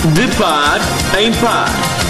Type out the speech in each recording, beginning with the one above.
De par em par.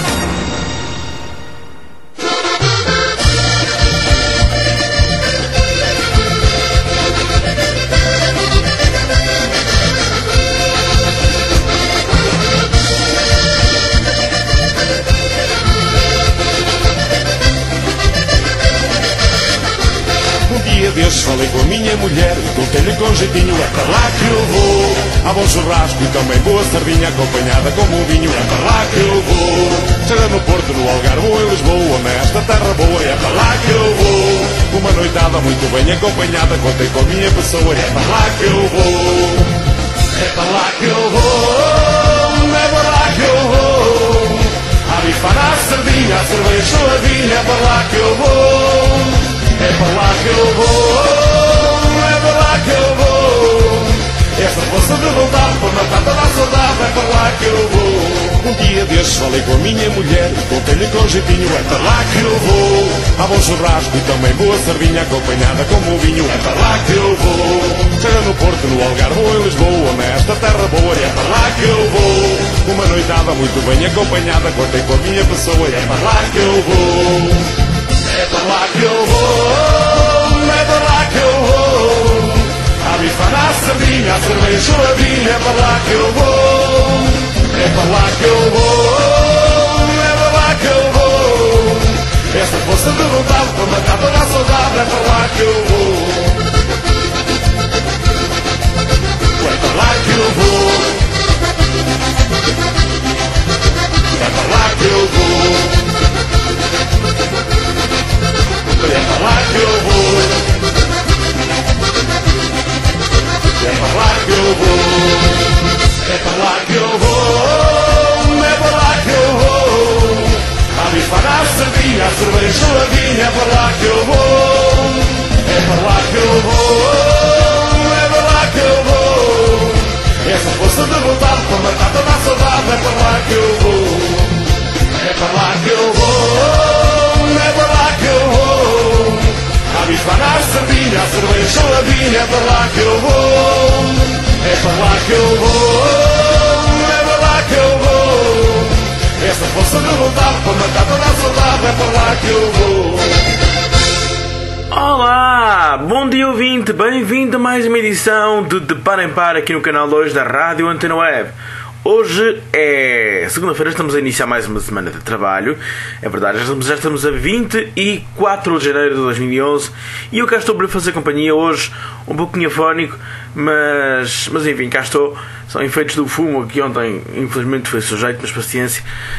Dia desses falei com a minha mulher e contei-lhe com jeitinho, é para lá que eu vou. Há bom churrasco e também boa sardinha acompanhada com um vinho, é para lá que eu vou. Seja no Porto, no Algarve ou em Lisboa, nesta terra boa, é para lá que eu vou. Uma noitada muito bem acompanhada, contei com a minha pessoa, é para lá que eu vou. É para lá que eu vou, é para lá que eu vou. A bifar a sardinha, a cerveja a vinha, é para lá que eu vou. É para lá que eu vou, é para lá que eu vou. Essa força de vontade para matar toda a saudade, é para lá que eu vou. Um dia desses falei com a minha mulher e contei-lhe com jeitinho, é para lá que eu vou. Há bom churrasco e também boa sardinha acompanhada com um vinho, é para lá que eu vou. Seja no Porto, no Algarve ou em Lisboa, nesta terra boa, é para lá que eu vou. Uma noitada muito bem acompanhada, contei com a minha pessoa, é para lá que eu vou. É para lá que eu vou, é para lá que eu vou. A bifar a sardinha, a cerveja a vinha, é para lá que eu vou. É para lá que eu vou, é para lá que eu vou. Essa força de vontade para matar toda a saudade, é para lá que eu vou. É para lá que eu vou. É para lá que eu vou. É para lá que eu vou. É para lá que eu vou. É para lá que eu vou. É para lá que eu vou. A bifar a sardinha, a cerveja a vinha, é para lá que eu vou. É para lá que eu vou. É para lá que eu vou. Essa força de vontade para matar toda a saudade, é para lá que eu vou. É para lá que eu vou. É para lá que eu vou. A bifar a sardinha, a cerveja a vinha, é para lá que eu vou. É para lá que eu vou. É para lá que eu vou. Essa força de vontade para matar toda a saudade, é para lá que eu vou. Olá, bom dia ouvinte, bem-vindo a mais uma edição de Par em Par aqui no canal 2 da Rádio Antena Web. Hoje é segunda-feira, estamos a iniciar mais uma semana de trabalho. É verdade, já estamos a 24 de janeiro de 2011 e eu cá estou para fazer companhia hoje, um pouquinho afónico, mas enfim, cá estou. São efeitos do fumo que ontem infelizmente foi sujeito, mas paciência.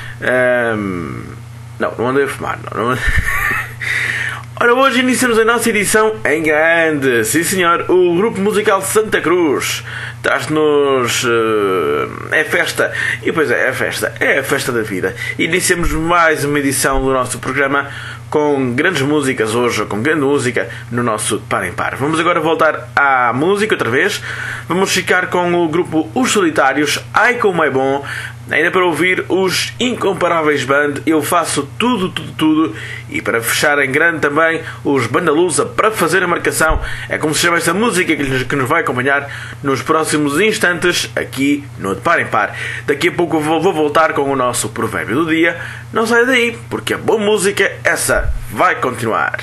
Não andei a fumar, não. Ora, hoje iniciamos a nossa edição em grande. Sim senhor, o grupo musical Santa Cruz traz-nos é festa. E pois é festa, é a festa da vida. Iniciamos mais uma edição do nosso programa com grandes músicas hoje, com grande música no nosso Par em Par. Vamos agora voltar à música outra vez. Vamos ficar com o grupo Os Solitários, Ai Como É Bom. Ainda para ouvir os Incomparáveis Band, Eu Faço Tudo. E para fechar em grande também os Bandalusa, Para Fazer a Marcação. É como se chama esta música que nos vai acompanhar nos próximos instantes aqui no De Par em Par. Daqui a pouco vou voltar com o nosso provérbio do dia. Não saia daí, porque a boa música, essa vai continuar.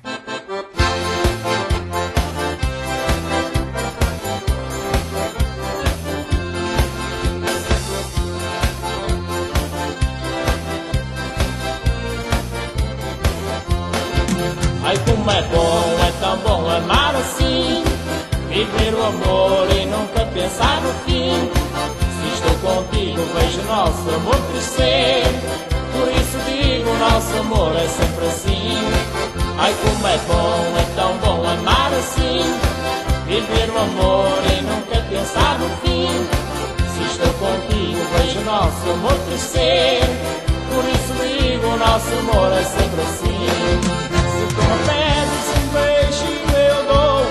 Ai como é tão bom amar assim, viver o amor e nunca pensar no fim. Se estou contigo vejo nosso amor crescer, por isso digo nosso amor é sempre assim. Ai como é tão bom amar assim, viver o amor e nunca pensar no fim. Se estou contigo vejo nosso amor crescer, por isso digo nosso amor é sempre assim. Se tu me pedes um beijo eu dou,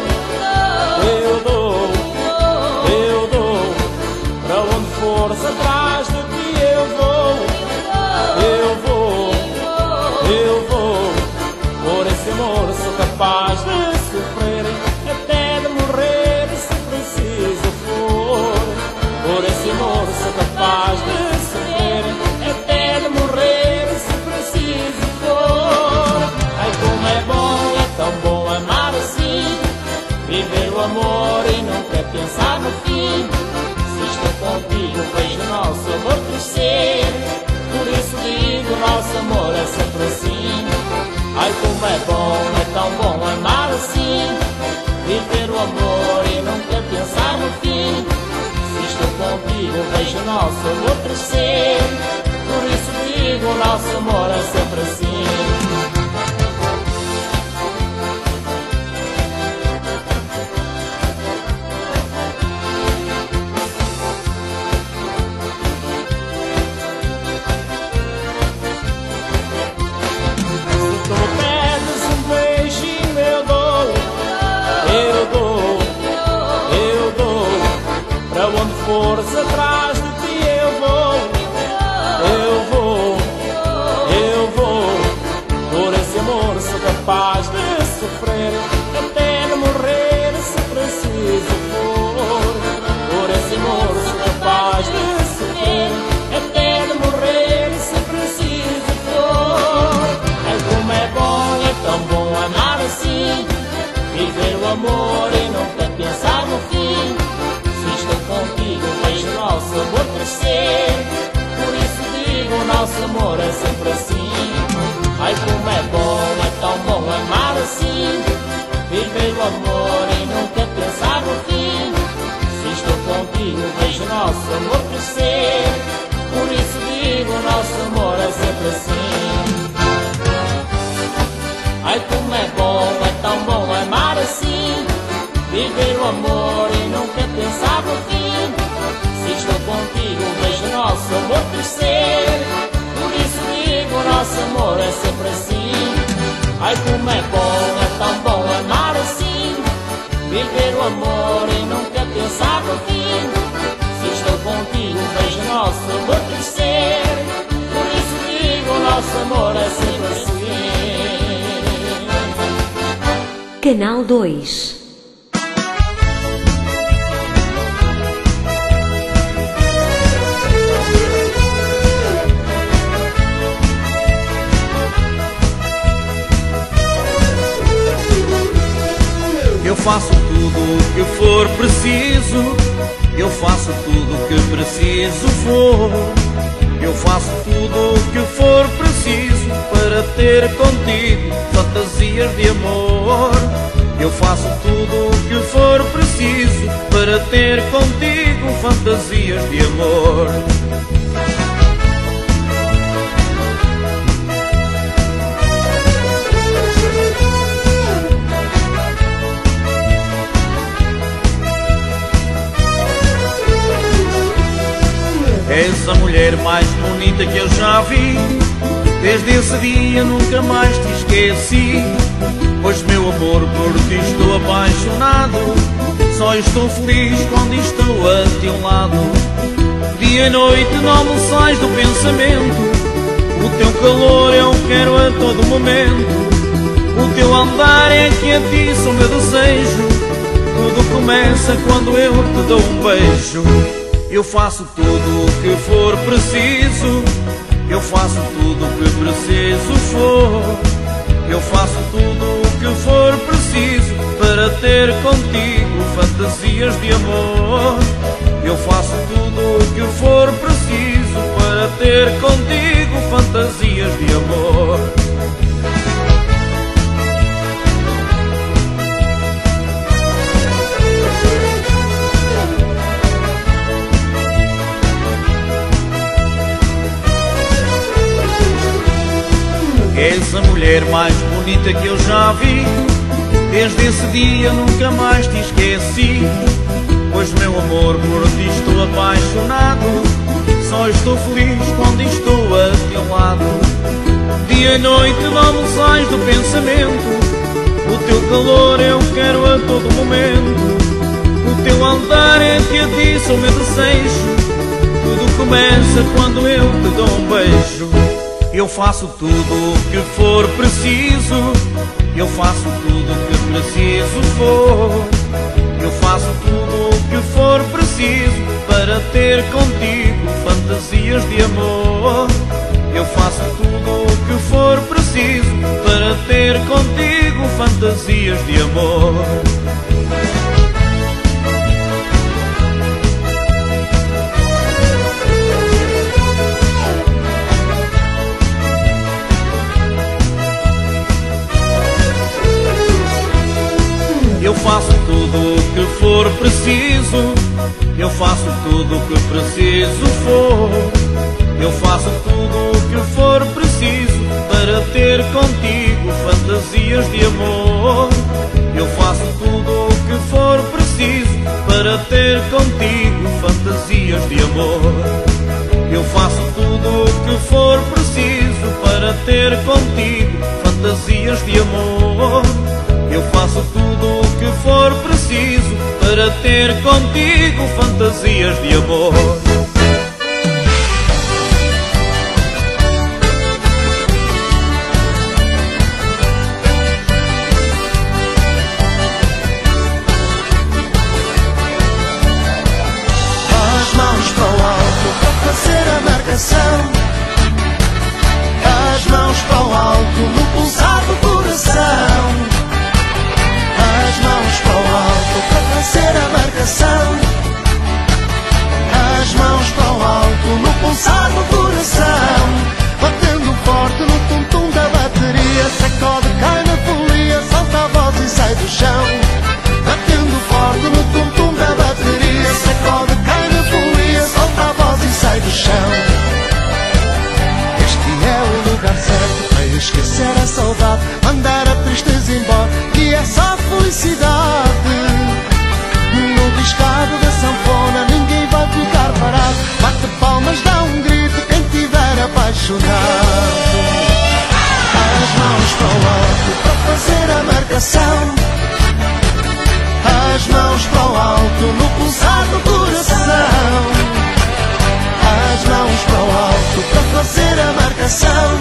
para onde fores atrás de ti eu vou, por esse amor sou capaz de sofrer, até de morrer se preciso for, por esse amor sou capaz de sofrer. pensar no fim. Se estou contigo, vejo o nosso amor crescer. Por isso digo, nosso amor é sempre assim. Ai, como é tão bom amar assim. Viver o amor e nunca pensar no fim. Se estou contigo, vejo o nosso amor crescer. Por isso digo, nosso amor é sempre assim. Fores atrás de ti eu vou, por esse amor sou capaz de sofrer, até de morrer se preciso for. Por esse amor sou capaz de sofrer, até de morrer se preciso for. Ai, como é tão bom amar assim, viver o amor e nunca pensar no fim. Estou contigo, vejo o nosso amor crescer. Por isso digo, nosso amor é sempre assim. Ai, como é tão bom amar assim. Viver o amor e nunca pensar no fim. Se estou contigo, vejo o nosso amor crescer. Por isso digo, nosso amor é sempre assim. Ai, como é tão bom amar assim. Viver o amor e nunca pensar no fim. Se estou contigo, vejo o nosso amor crescer. Por isso digo, nosso amor é sempre assim. Ai, como é tão bom amar assim. Viver o amor e nunca pensar no fim. Se estou contigo, vejo o nosso amor crescer. Por isso digo, nosso amor é sempre assim. Canal 2. Eu faço tudo o que for preciso, eu faço tudo o que preciso for. Eu faço tudo o que for preciso para ter contigo fantasias de amor. Eu faço tudo o que for preciso para ter contigo fantasias de amor. És a mulher mais bonita que eu já vi. Desde esse dia nunca mais te esqueci. Pois meu amor, por ti estou apaixonado. Só estou feliz quando estou a teu lado. Dia e noite não me sais do pensamento. O teu calor eu quero a todo momento. O teu andar é que a ti sou meu desejo. Tudo começa quando eu te dou um beijo. Eu faço tudo o que for preciso. Eu faço tudo o que preciso for. Eu faço tudo o que for preciso para ter contigo fantasias de amor. Eu faço tudo o que for preciso para ter contigo fantasias de amor. És a mulher mais bonita que eu já vi. Desde esse dia nunca mais te esqueci. Pois meu amor, por ti estou apaixonado. Só estou feliz quando estou a teu lado. Dia e noite não me sais do pensamento. O teu calor eu quero a todo momento. O teu andar é que a ti sou meu desejo. Tudo começa quando eu te dou um beijo. Eu faço tudo o que for preciso. Eu faço tudo o que preciso for. Eu faço tudo o que for preciso para ter contigo fantasias de amor. Eu faço tudo o que for preciso para ter contigo fantasias de amor. Eu faço tudo o que preciso for. Eu faço tudo o que for preciso para ter contigo fantasias de amor. Eu faço tudo o que for preciso para ter contigo fantasias de amor. Eu faço tudo o que for preciso para ter contigo fantasias de amor. Eu faço tudo o que for preciso para ter contigo fantasias de amor. As mãos para o alto para fazer a marcação. As mãos para o alto no pulsar do coração. As mãos para o alto para fazer a marcação. As mãos para o alto no pulsar do coração. Batendo forte no tum-tum da bateria. Sacode, cai na folia, solta a voz e sai do chão. Batendo forte no tum-tum da bateria. Sacode, cai na folia, solta a voz e sai do chão. Este é o lugar certo para esquecer a saudade, mandar a tristeza embora, que é só felicidade. No riscado da sanfona ninguém vai ficar parado. Bate palmas, dá um grito quem tiver apaixonado. As mãos para o alto para fazer a marcação. As mãos para o alto no pulsar do coração. As mãos para o alto para fazer a marcação.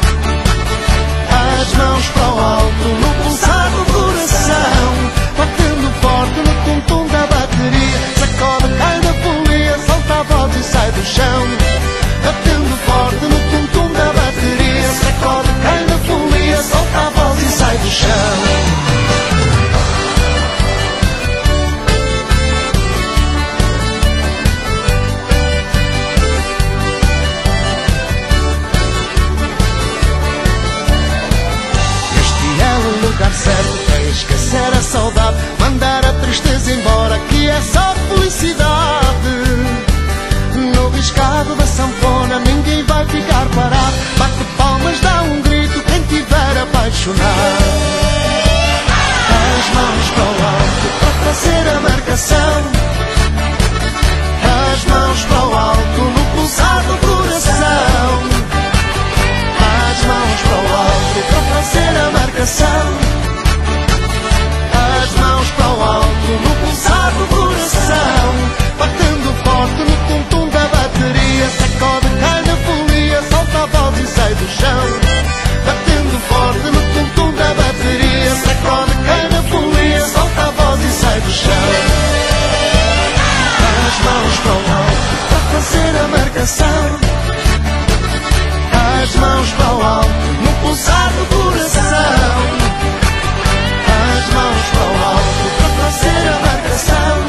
As mãos para o alto no pulsar do coração. Batendo forte no tum-tum da bateria. Sacode, cai da folia, solta a voz e sai do chão. Batendo forte no tum-tum da bateria. Sacode, cai da folia, solta a voz e sai do chão. Lugar certo para esquecer a saudade, mandar a tristeza embora, que é só felicidade. No riscado da sanfona ninguém vai ficar parado. Bate palmas, dá um grito quem tiver apaixonado. As mãos para o alto para fazer a marcação. As mãos para o alto no pulsar do coração. As mãos para o alto para fazer a marcação. As mãos para o alto no pulsar do coração. Batendo forte no tum-tum da bateria. Sacode, cai na folia, solta a voz e sai do chão. Batendo forte no tum-tum da bateria. Sacode, cai na folia, solta a voz e sai do chão. As mãos para o alto para fazer a marcação. As mãos para o alto no pulsar do coração. As mãos para o alto para fazer a marcação.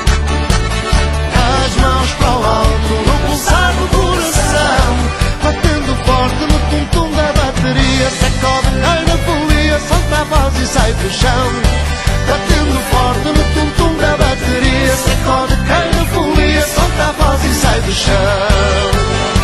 As mãos para o alto no pulsar do coração. Batendo forte no tum-tum da bateria. Sacode, cai na folia, solta a voz e sai do chão. Batendo forte no tum-tum da bateria. Sacode, cai na folia, solta a voz e sai do chão.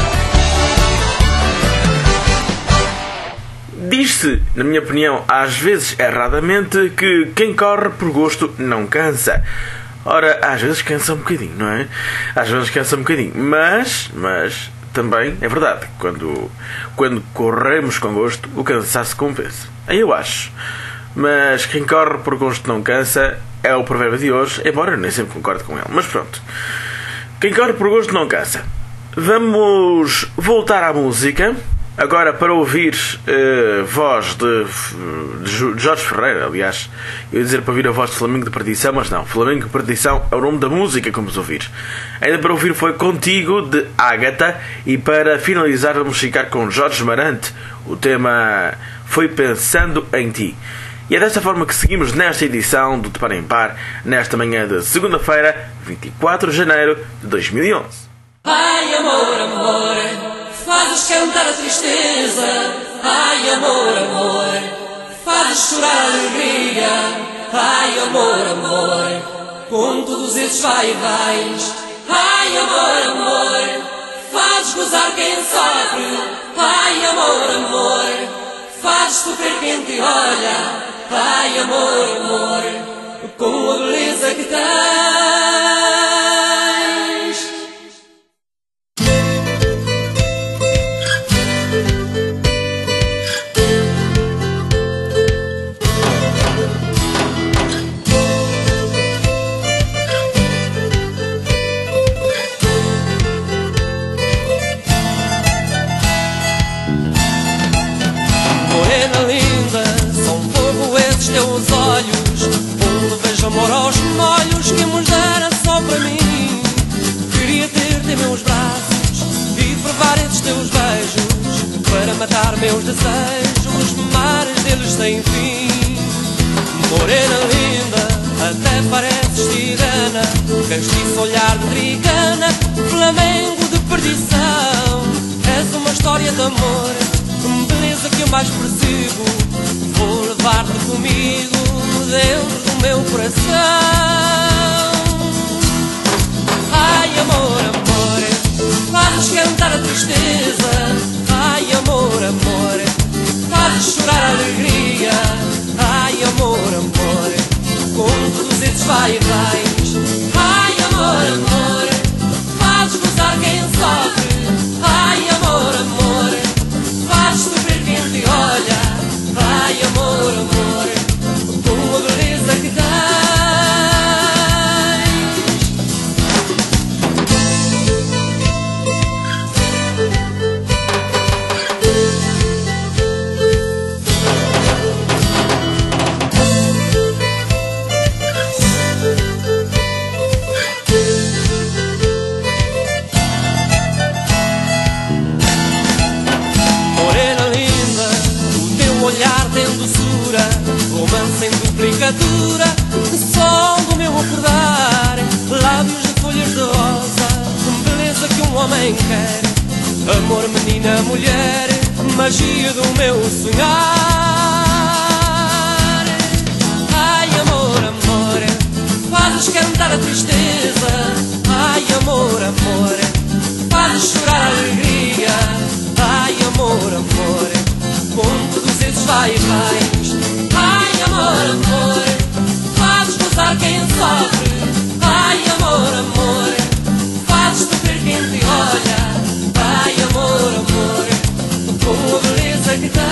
Diz-se, na minha opinião, às vezes erradamente, que quem corre por gosto não cansa. Ora, às vezes cansa um bocadinho, não é? Às vezes cansa um bocadinho, mas também é verdade, quando corremos com gosto, o cansaço compensa. Aí eu acho. Mas quem corre por gosto não cansa é o provérbio de hoje, embora eu nem sempre concorde com ele. Mas pronto. Quem corre por gosto não cansa. Vamos voltar à música. Agora para ouvir voz de Jorge Ferreira, aliás, eu ia dizer para ouvir a voz de Flamengo de Perdição, mas não, Flamengo de Perdição é o nome da música que vamos ouvir. Ainda para ouvir foi Contigo, de Ágata, e para finalizar vamos ficar com Jorge Marante, o tema Foi Pensando em Ti. E é desta forma que seguimos nesta edição do De Par em Par, nesta manhã de segunda-feira, 24 de janeiro de 2011. Ai amor, amor, fazes cantar a tristeza. Ai amor, amor, fazes chorar a alegria. Ai amor, amor, com todos esses vai e vais. Ai, amor, amor, fazes gozar quem sofre. Ai, amor, amor, fazes sofrer quem te olha. Ai, amor, amor, com a beleza que tens. Teus olhos, onde vejo amor aos molhos que me dera só para mim. Queria ter-te em meus braços e provar esses teus beijos para matar meus desejos, mares deles sem fim. Morena linda, até pareces tirana, castiço olhar de trigana, flamengo de perdição. És uma história de amor, beleza que eu mais persigo. Vou levar-te comigo dentro do meu coração. Ai, amor, amor, fazes cantar a tristeza. Ai, amor, amor, fazes chorar a alegria. Ai, amor, amor, com todos esses vai e vais. Ai, amor, amor, fazes gozar quem sofre. Ai, amor, amor, fazes sofrer quem te olha. Ai, amor, amor, com a beleza que tens. Morena linda, o teu olhar tem doçura, romance em duplicadura, som do meu acordar, lábios de folhas de rosa, beleza que um homem quer, amor, menina, mulher, magia do meu sonhar. Ai, amor, amor, fazes cantar a tristeza. Ai, amor, amor, fazes chorar a alegria. Ai, amor, amor, com todos esses vai e vais. Ai, amor, amor, fazes gozar quem sofre. Ai, amor, amor, fazes sofrer quem te olha. Ai, amor, amor, com a beleza que tens.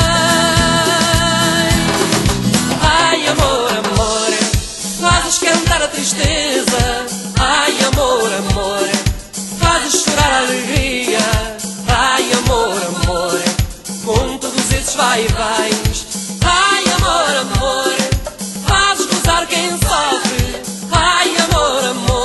Ai, amor, amor, fazes cantar a tristeza. Ai, amor, amor, fazes chorar a alegria. Ai, amor, amor, com todos esses vai e vais. Ai, amor, amor, fazes gozar quem sofre. Ai, amor, amor,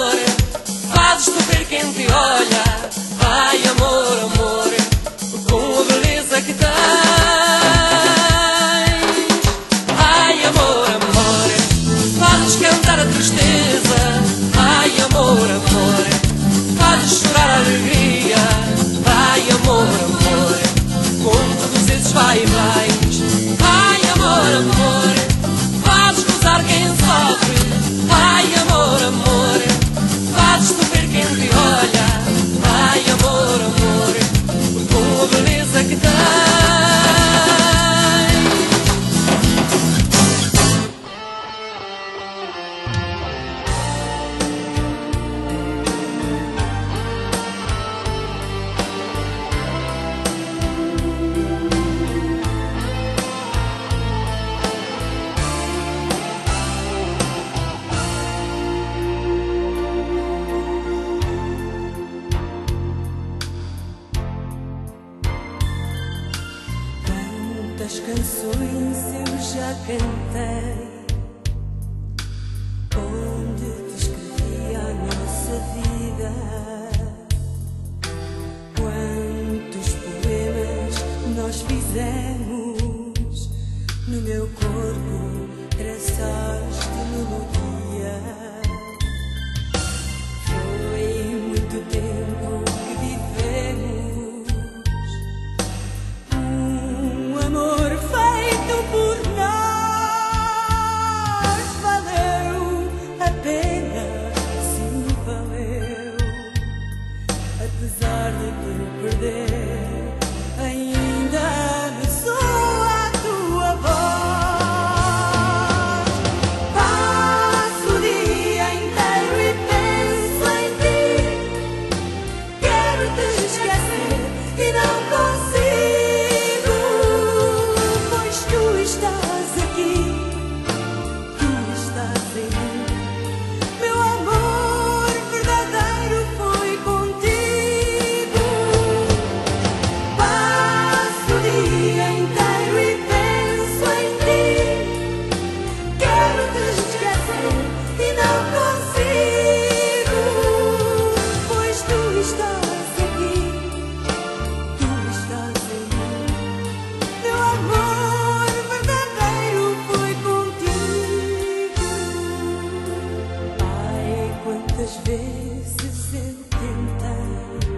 vezes eu tentei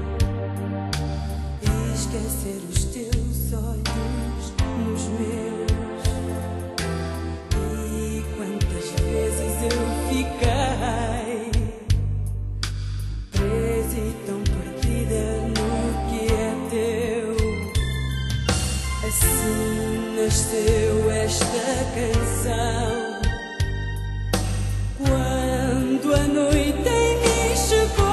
esquecer os teus olhos nos meus, e quantas vezes eu fiquei presa e tão perdida no que é teu. Assim nasceu esta canção. Quando a noite em mim chegou,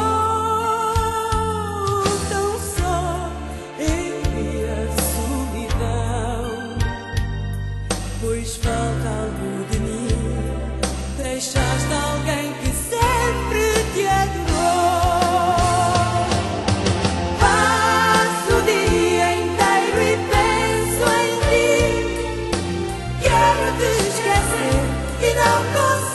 tão só e a solidão, pois falta algo de mim, deixaste alguém que sempre te adorou. Passo o dia inteiro e penso em ti, quero te esquecer e não consigo.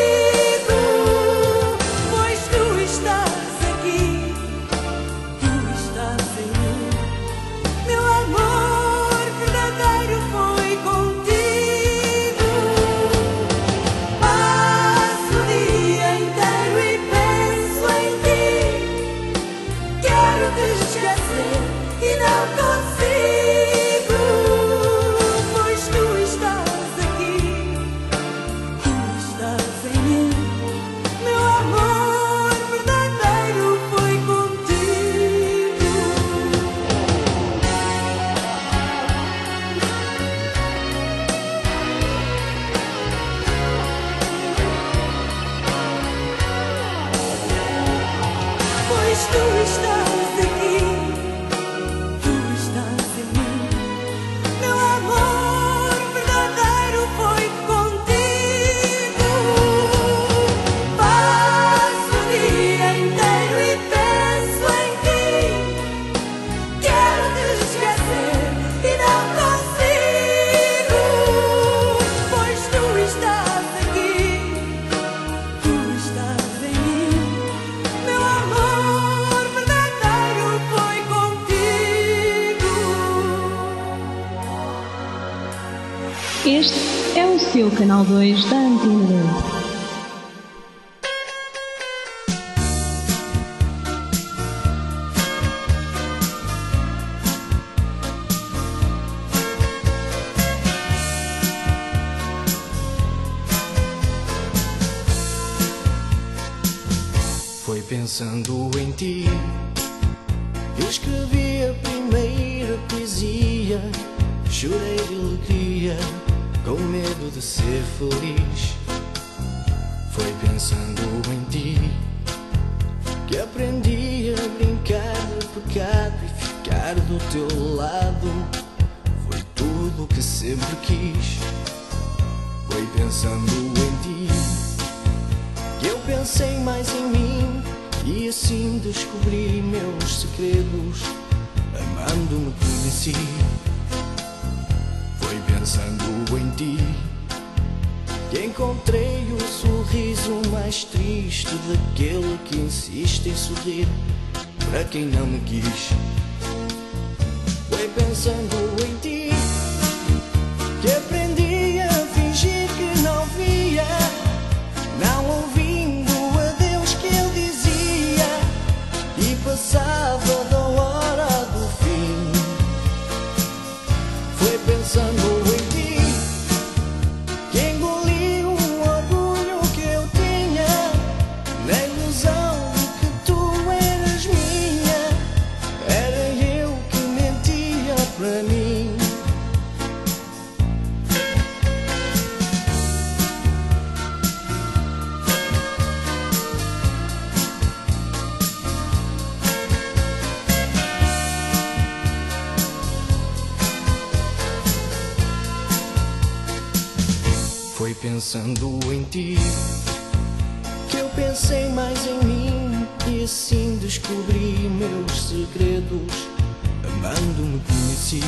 Este é o seu canal 2 da Antena 2. Foi pensando em ti que eu escrevi a primeira poesia. Chorei de alegria, com medo de ser feliz. Foi pensando em ti que aprendi a brincar de pecado e ficar do teu lado. Foi tudo o que sempre quis. Foi pensando em ti que eu pensei mais em mim e assim descobri meus segredos. Amando-me conheci. Foi pensando em ti que encontrei o sorriso mais triste daquele que insiste em sorrir para quem não me quis. Foi pensando em ti que aprendi a fingir que não via, não ouvindo a Deus que ele dizia, e passava da hora do fim. Foi pensando em ti que engoli o orgulho que eu tinha, na ilusão de que tu eras minha. Era eu que mentia para mim. Foi pensando em ti que eu pensei mais em mim e assim descobri meus segredos. Amando-me conheci.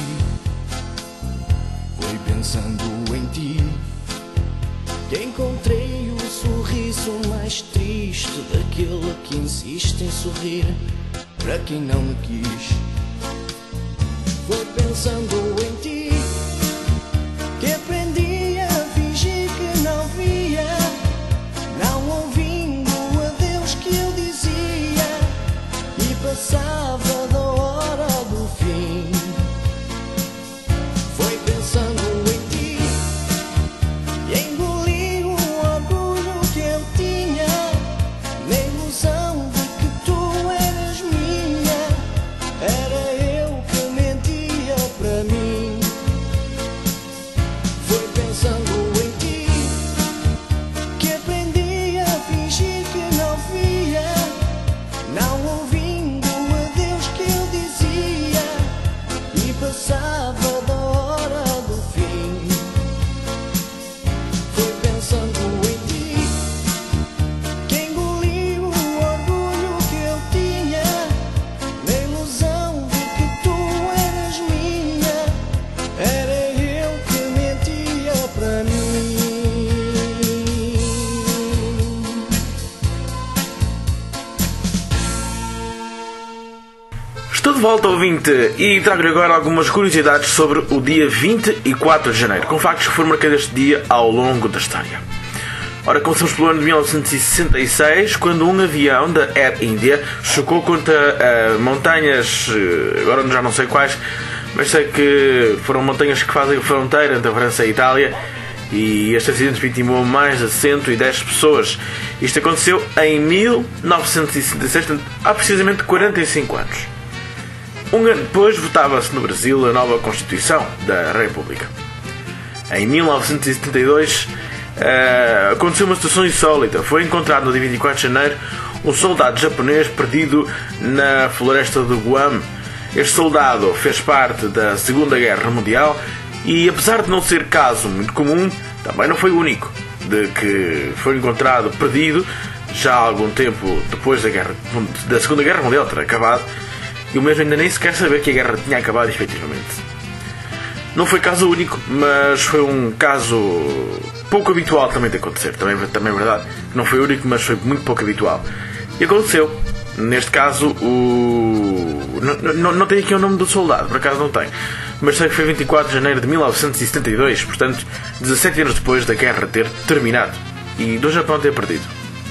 Foi pensando em ti que encontrei o sorriso mais triste daquele que insiste em sorrir para quem não me quis. Foi pensando em ti que aprendi a fingir que não via, não ouvindo a Deus que eu dizia, Estou de volta, ouvinte, e trago-lhe agora algumas curiosidades sobre o dia 24 de janeiro, com factos que foram marcados este dia ao longo da história. Ora, começamos pelo ano de 1966, quando um avião da Air India chocou contra montanhas, agora já não sei quais, mas sei que foram montanhas que fazem a fronteira entre a França e a Itália, e este acidente vitimou mais de 110 pessoas. Isto aconteceu em 1966, há precisamente 45 anos. Um ano depois votava-se no Brasil a nova Constituição da República. Em 1972 aconteceu uma situação insólita. Foi encontrado no dia 24 de janeiro um soldado japonês perdido na floresta de Guam. Este soldado fez parte da Segunda Guerra Mundial e, apesar de não ser caso muito comum, também não foi o único de que foi encontrado perdido já há algum tempo depois da Segunda Guerra Mundial ter acabado, e o mesmo ainda nem sequer saber que a guerra tinha acabado efetivamente. Não foi caso único, mas foi um caso pouco habitual também de acontecer. Também é verdade que não foi único, mas foi muito pouco habitual. E aconteceu. Neste caso, não tem aqui o nome do soldado, por acaso não tem. Mas sei que foi 24 de janeiro de 1972, portanto, 17 anos depois da guerra ter terminado e do Japão ter perdido.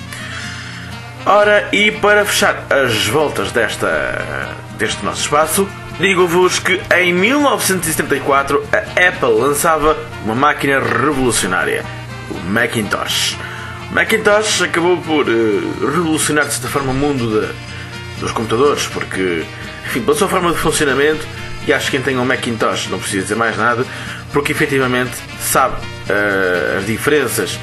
Ora, e para fechar as voltas deste nosso espaço, digo-vos que em 1974 a Apple lançava uma máquina revolucionária, o Macintosh. O Macintosh acabou por revolucionar de certa forma o mundo dos computadores, porque, enfim, pela sua forma de funcionamento, e acho que quem tem um Macintosh não precisa dizer mais nada, porque efetivamente sabe as diferenças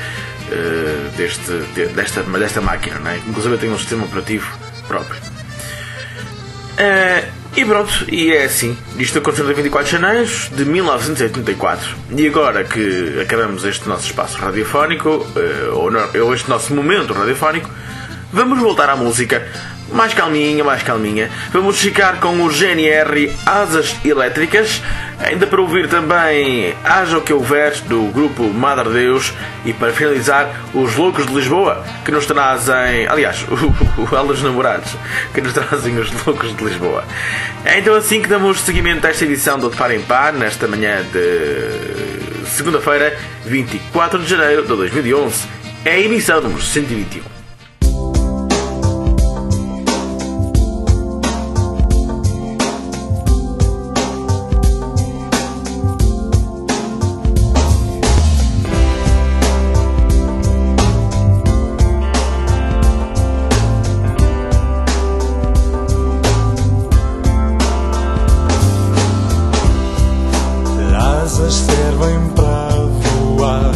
desta máquina, não é? Inclusive tem um sistema operativo próprio. E pronto, e é assim. Isto aconteceu no dia 24 de janeiro de 1984. E agora que acabamos este nosso espaço radiofónico, ou este nosso momento radiofónico, vamos voltar à música. Mais calminha. Vamos ficar com o GNR Asas Elétricas. Ainda para ouvir também Haja o que houver, do grupo Madre Deus. E para finalizar, os Loucos de Lisboa, que nos trazem... Aliás, o Elas Namorados, que nos trazem os Loucos de Lisboa. É então assim que damos seguimento a esta edição do De Par em Par, nesta manhã de segunda-feira, 24 de janeiro de 2011. É a emissão número 121. Servem para voar,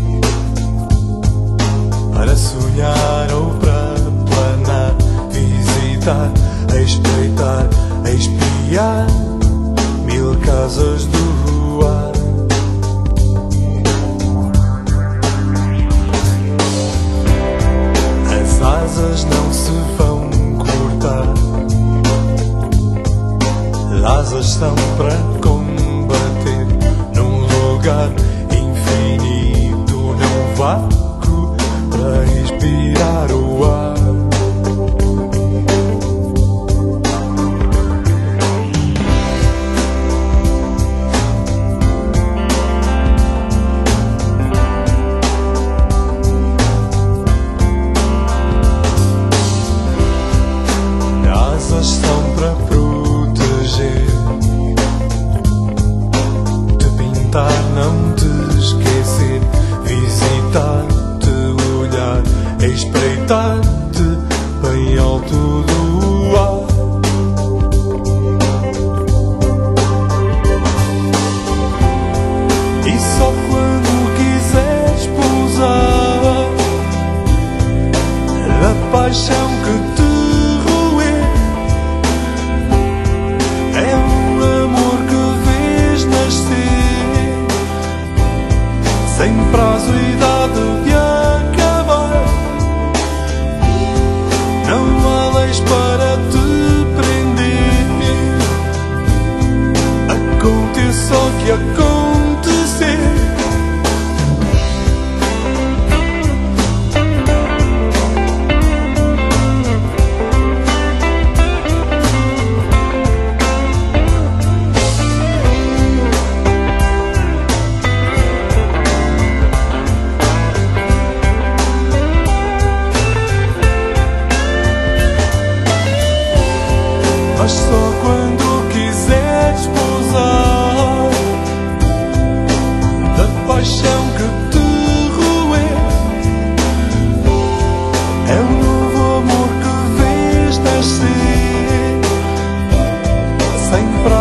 para sonhar ou para planar, visitar, espreitar, espiar mil casas do ar. As asas não se vão cortar, asas são para combater num lugar infinito, num vácuo para respirar o ar. Asas são para proteger, te pintar, não te esquecer, visitar-te, olhar, espreitar-te bem alto do ar. E só quando quiseres pousar a paixão que te sem prazo e data de acabar. Não há leis para te prender, aconteça o que acontecer.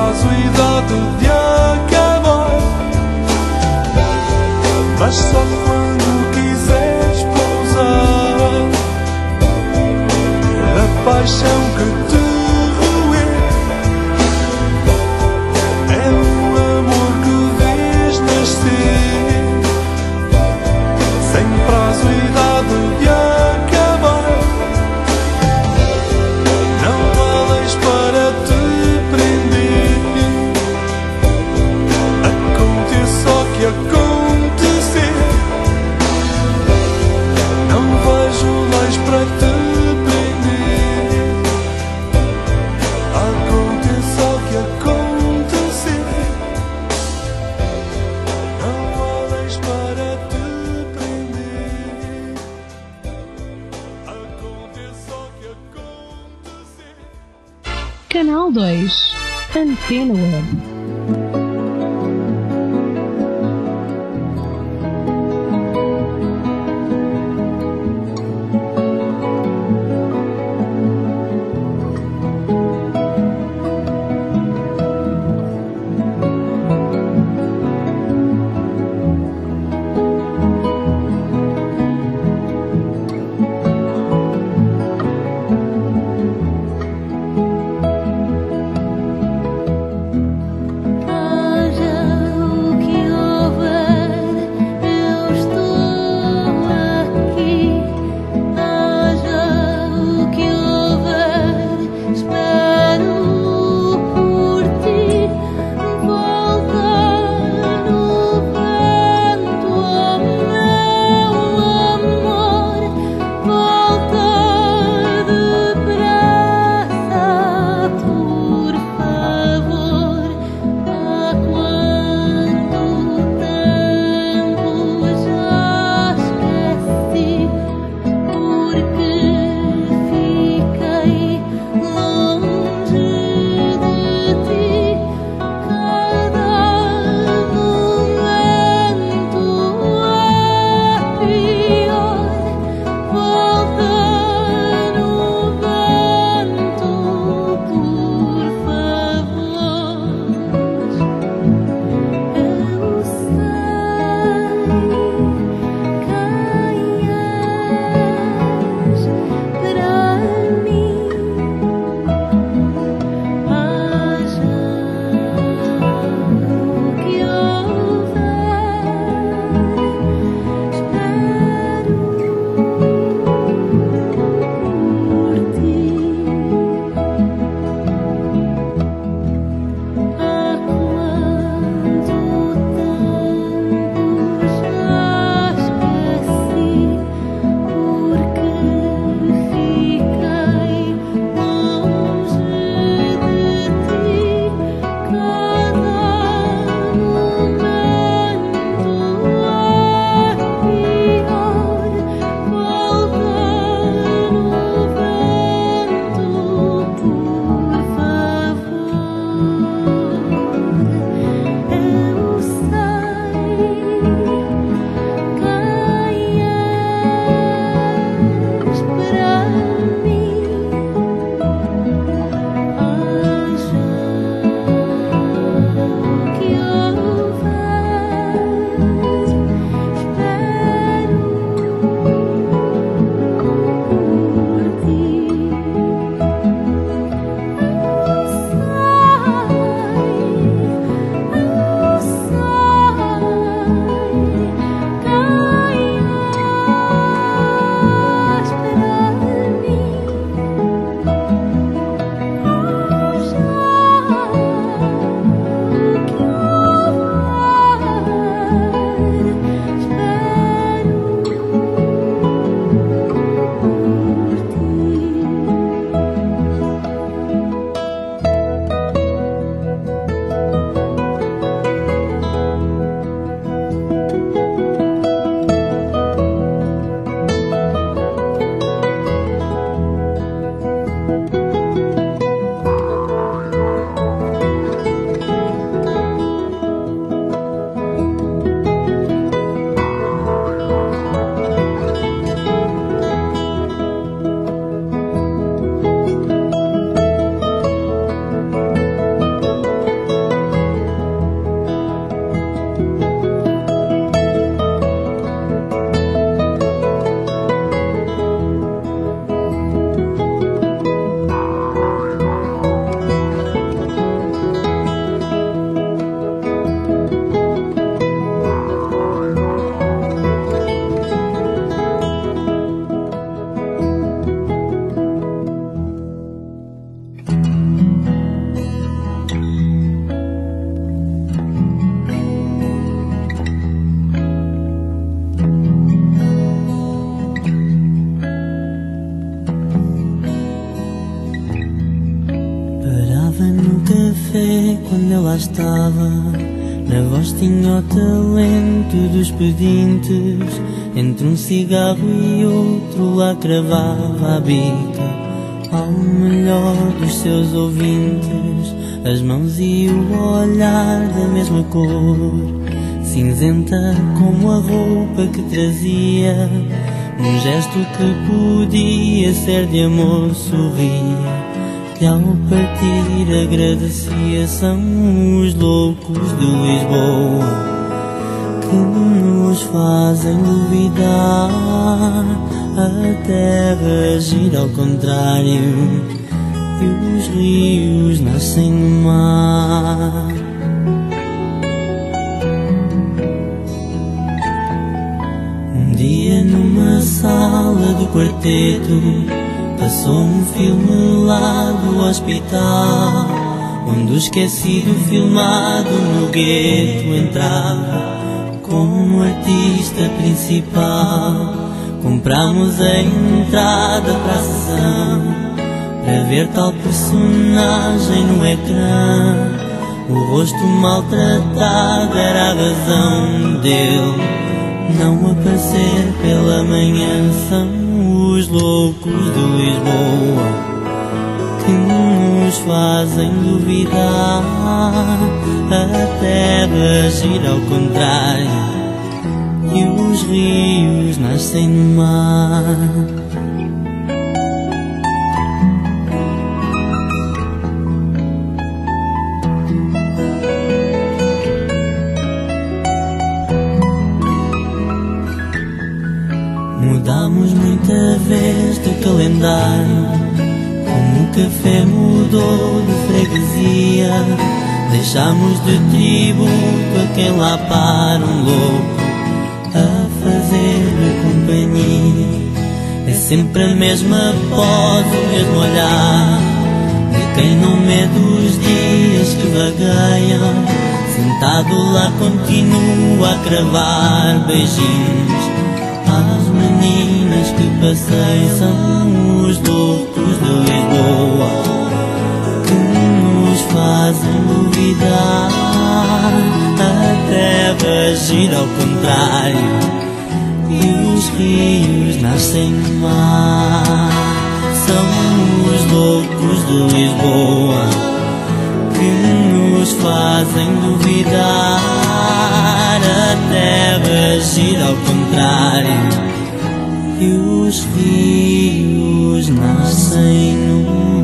prazo e idade de acabar, mas só quando quiseres pousar. A paixão que te roer é um amor que vês nascer, sem prazo e idade de acabar. Não há leis para te prender, aconteça o que acontecer. Não vejo leis para te prender, aconteça o que acontecer. Não há leis para te prender, aconteça o que acontecer. Canal 2, Antena Web. Pensava no café quando eu lá estava. Na voz tinha o talento dos pedintes. Entre um cigarro e outro lá cravava a bica ao melhor dos seus ouvintes. As mãos e o olhar da mesma cor, cinzenta como a roupa que trazia. Um gesto que podia ser de amor sorria, que ao partir agradecia. São os loucos de Lisboa que nos fazem duvidar. A terra gira ao contrário e os rios nascem no mar. Um dia numa sala do quarteto passou um filme lá do hospital, onde o esquecido filmado no gueto entrava como artista principal. Compramos a entrada para a sessão para ver tal personagem no ecrã. O rosto maltratado era a razão dele não aparecer pela manhã. São os loucos de Lisboa que nos fazem duvidar. A terra gira ao contrário e os rios nascem no mar. Mudamos muita vez de calendário, como o café mudou de freguesia. Deixámos de tributo a quem lá para um louco a fazer-lhe companhia. É sempre a mesma pose, o mesmo olhar de quem não mede os dias que vagueiam. Sentado lá continua a cravar beijinhos às meninas que passei. São os loucos de Lisboa que nos fazem duvidar. A terra gira ao contrário e os rios nascem no mar. São os loucos de Lisboa que nos fazem duvidar. A terra gira ao contrário e os rios nascem no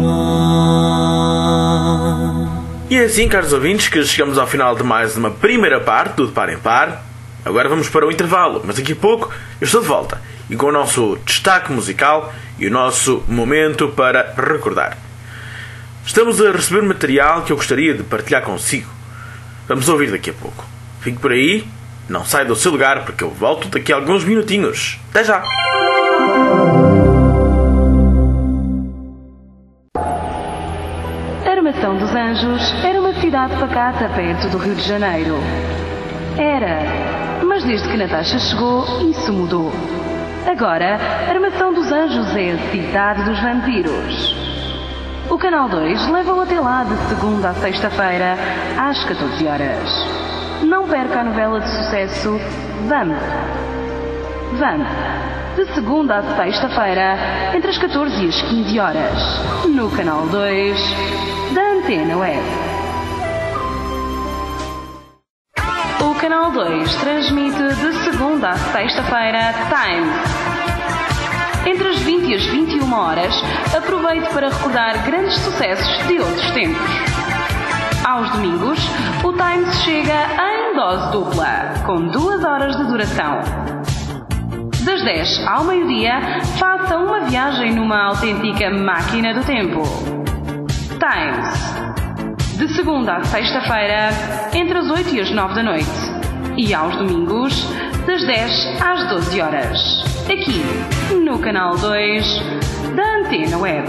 mar. E é assim, caros ouvintes, que chegamos ao final de mais uma primeira parte do De Par em Par. Agora vamos para o intervalo, mas daqui a pouco eu estou de volta e com o nosso destaque musical e o nosso momento para recordar. Estamos a receber material que eu gostaria de partilhar consigo. Vamos ouvir daqui a pouco. Fique por aí, não saia do seu lugar porque eu volto daqui a alguns minutinhos. Até já! Armação dos Anjos era uma cidade pacata perto do Rio de Janeiro. Era, mas desde que Natasha chegou, isso mudou. Agora, Armação dos Anjos é a cidade dos vampiros. O Canal 2 leva-o até lá de segunda a sexta-feira, às 14 horas. Não perca a novela de sucesso Vamp. Vamp. De segunda a sexta-feira, entre as 14 e as 15 horas, no Canal 2 da Antena Web. O Canal 2 transmite de segunda a sexta-feira Times. Entre as 20 e as 21 horas, aproveite para recordar grandes sucessos de outros tempos. Aos domingos, o Times chega em dose dupla, com 2 horas de duração. Das 10 ao meio-dia, faça uma viagem numa autêntica máquina do tempo. Times. De segunda a sexta-feira, entre as 8 e as 9 da noite. E aos domingos, das 10 às 12 horas. Aqui, no Canal 2 da Antena Web.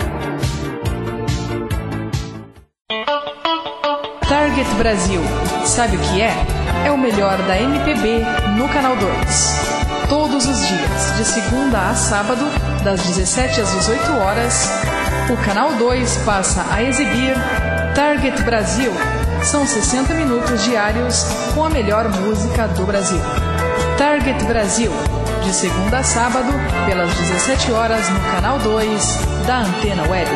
Target Brasil. Sabe o que é? É o melhor da MPB no Canal 2. Todos os dias, de segunda a sábado, das 17 às 18 horas, o Canal 2 passa a exibir Target Brasil. São 60 minutos diários com a melhor música do Brasil. Target Brasil, de segunda a sábado, pelas 17 horas no canal 2 da Antena Web.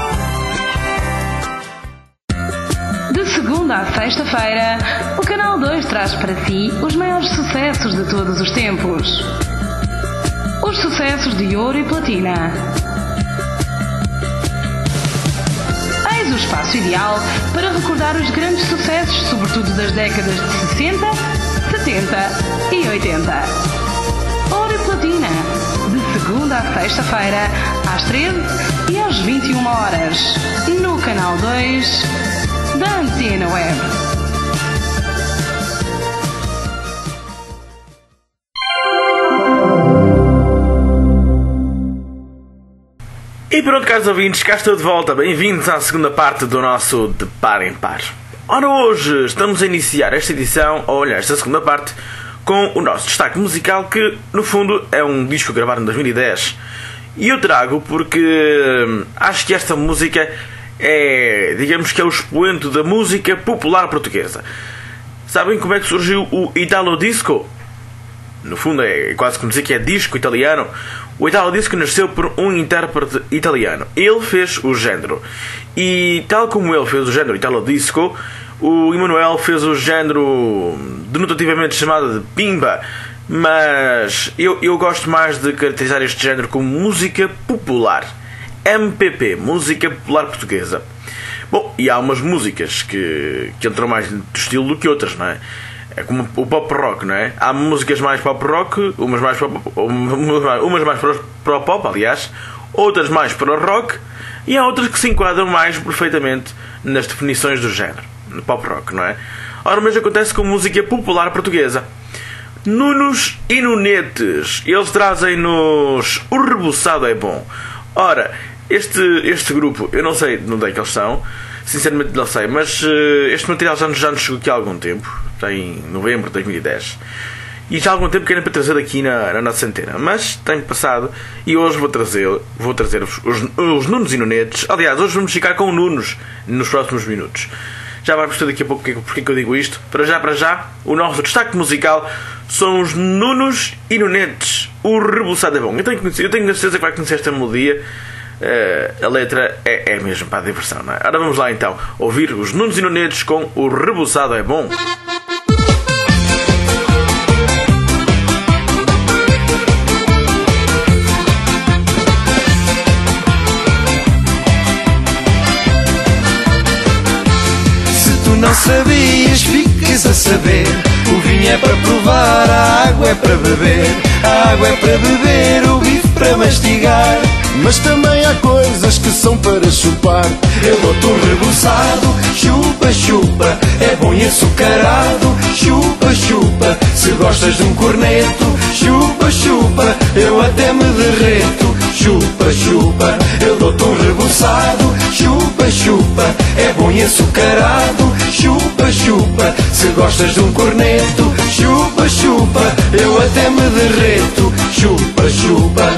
De segunda à sexta-feira, o Canal 2 traz para si os maiores sucessos de todos os tempos. Os sucessos de ouro e platina. Eis o espaço ideal para recordar os grandes sucessos, sobretudo das décadas de 60, 70 e 80. Ouro e platina, de segunda à sexta-feira, às 13 e às 21 horas, no Canal 2 da Antena Web. E pronto, caros ouvintes, cá estou de volta. Bem-vindos à segunda parte do nosso De Par em Par. Ora, hoje estamos a iniciar esta edição, ou olha, esta segunda parte, com o nosso destaque musical, que no fundo é um disco gravado em 2010. E eu trago porque acho que esta música é, digamos que é o expoente da música popular portuguesa. Sabem como é que surgiu o Italo Disco? No fundo é quase como dizer que é disco italiano. O Italo Disco nasceu por um intérprete italiano. Ele fez o género. E tal como ele fez o género Italo Disco, o Emanuel fez o género denotativamente chamado de Pimba. Mas eu gosto mais de caracterizar este género como música popular. MPP, música popular portuguesa. Bom, e há umas músicas que entram mais do estilo do que outras, não é? É como o pop rock, não é? Há músicas mais pop rock, umas mais para o pop, aliás, outras mais para o rock, e há outras que se enquadram mais perfeitamente nas definições do género, no pop rock, não é? Ora, mas acontece com música popular portuguesa. Nunos e Nunetes, eles trazem-nos O Rebuçado é Bom. Ora, este grupo, eu não sei de onde é que eles são, sinceramente não sei, mas este material já nos chegou aqui há algum tempo, está em novembro de 2010, e já há algum tempo querem para trazer aqui na nossa antena, mas tem passado e hoje vou trazer-vos os Nunos e Nunetes. Aliás, hoje vamos ficar com o Nunos nos próximos minutos. Já vai perceber daqui a pouco porque eu digo isto. Para já, o nosso destaque musical são os Nunos e Nunetes. O Rebuçado é Bom. Eu tenho certeza que vai conhecer esta melodia. A letra é mesmo para a diversão, não é? Ora, vamos lá então ouvir os Nunos e Nunetes com O Rebuçado é Bom. Não sabias, ficas a saber. O vinho é para provar, a água é para beber. A água é para beber, o bife para mastigar. Mas também há coisas que são para chupar. Eu dou-te um rebuçado, chupa, chupa. É bom e açucarado, chupa, chupa. Se gostas de um corneto, chupa, chupa. Eu até me derreto, chupa, chupa. Eu dou-te um rebuçado, chupa, chupa. É bom e açucarado, chupa, chupa. Se gostas de um corneto, chupa, chupa. Eu até me derreto, chupa, chupa.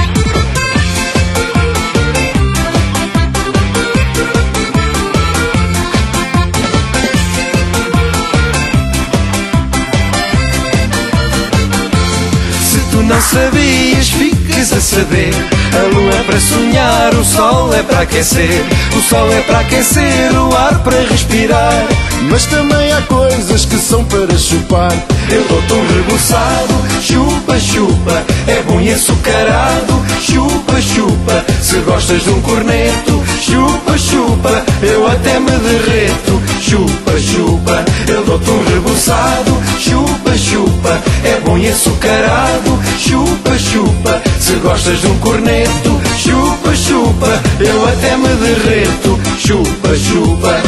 Não sabias, ficas a saber. A lua é para sonhar, o sol é para aquecer. O sol é para aquecer, o ar para respirar. Mas também há coisas que são para chupar. Eu dou-te um rebuçado, chupa, chupa. É bom e açucarado, chupa, chupa. Se gostas de um corneto, chupa, chupa. Eu até me derreto, chupa, chupa. Eu dou-te um rebuçado, chupa, chupa. É bom e açucarado, chupa, chupa. Se gostas de um corneto, chupa, chupa. Eu até me derreto, chupa, chupa.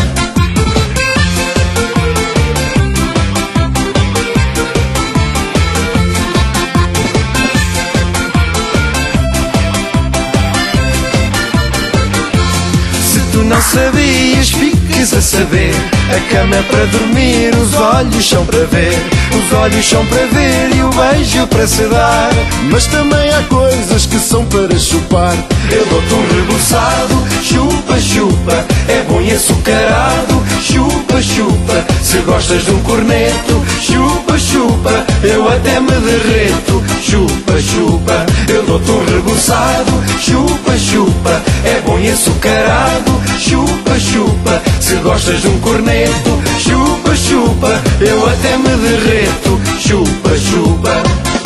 Não sabias, ficas a saber. A cama é para dormir, os olhos são para ver. Os olhos são para ver e o beijo para se dar. Mas também há coisas que são para chupar. Eu dou-te um rebuçado, chupa, chupa. É bom e e açucarado. Chupa, chupa, se gostas de um corneto. Chupa, chupa, eu até me derreto. Chupa, chupa, eu dou-te um rebuçado. Chupa, chupa, é bom e açucarado. Chupa, chupa, se gostas de um corneto. Chupa, chupa, eu até me derreto. Chupa, chupa.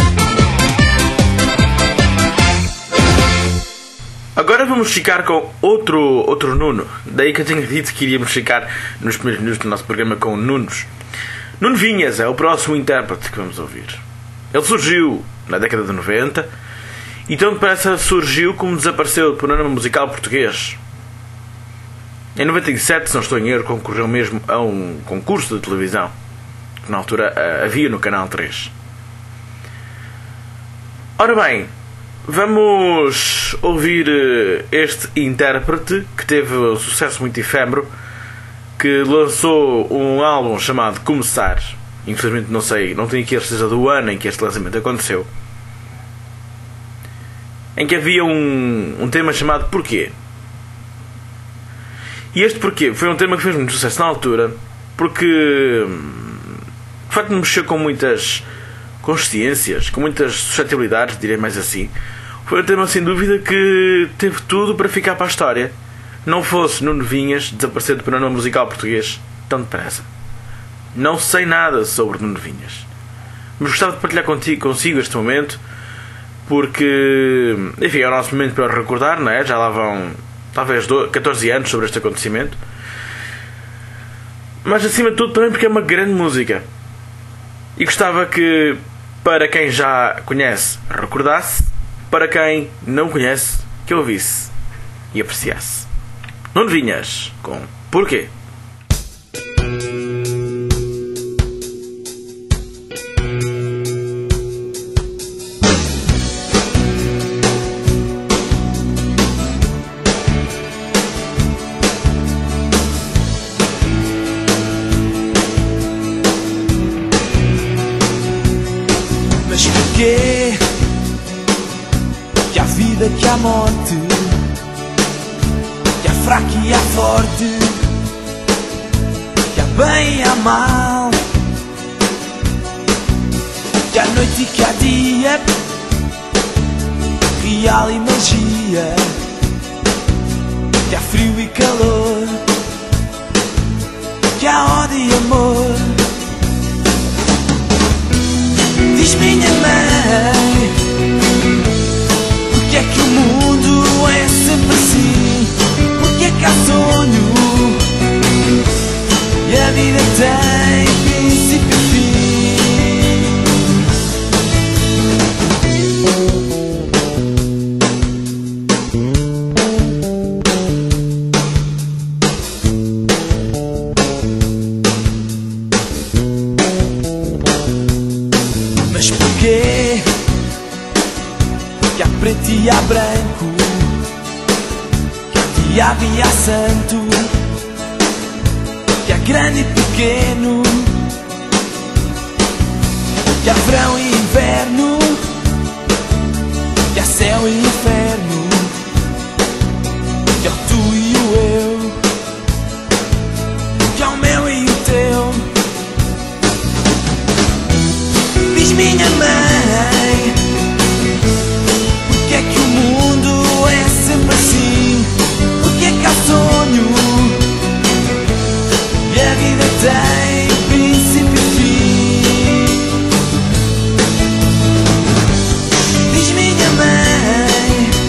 Agora vamos ficar com outro Nuno. Daí que eu tinha dito que iríamos ficar nos primeiros minutos do nosso programa com Nunos. Nuno Vinhas é o próximo intérprete que vamos ouvir. Ele surgiu na década de 90 e tão depressa surgiu como desapareceu do panorama musical português. Em 97, se não estou em erro, concorreu mesmo a um concurso de televisão que na altura havia no Canal 3. Ora bem, vamos ouvir este intérprete que teve um sucesso muito efêmero, que lançou um álbum chamado Começar. Infelizmente não tenho aqui a certeza do ano em que este lançamento aconteceu, em que havia um tema chamado Porquê. E este Porquê foi um tema que fez muito sucesso na altura, porque de facto mexeu com muitas consciências, com muitas suscetibilidades, direi mais assim. Foi um tema sem dúvida que teve tudo para ficar para a história. Não fosse Nuno Vinhas desaparecer do panorama musical português tão depressa. Não sei nada sobre Nuno Vinhas, mas gostava de partilhar consigo este momento, porque, enfim, é o nosso momento para recordar, não é? Já lá vão talvez 14 anos sobre este acontecimento. Mas acima de tudo também porque é uma grande música. E gostava que, para quem já conhece, recordasse, para quem não conhece, que ouvisse e apreciasse. Nuno Vinhas com Porquê. Mas porquê que há vida, que há morte, que há fraco e há forte, que há bem e há mal, que há noite e que há dia, real e magia, que há frio e calor, que há ódio e amor. Diz minha mãe, porque é que o mundo é sempre assim? Porque é que há sonho e a vida tem princípio e Mas porquê que há preto e há branco, que há diabo e há santo, que há grande e pequeno, que há verão e inverno, que há céu e inferno, que há o tu e o eu, que há o meu e o teu. Diz minha mãe, porque é que o mundo é sempre assim? Porque é que há sonho e a vida tem princípio e fim? Diz minha mãe,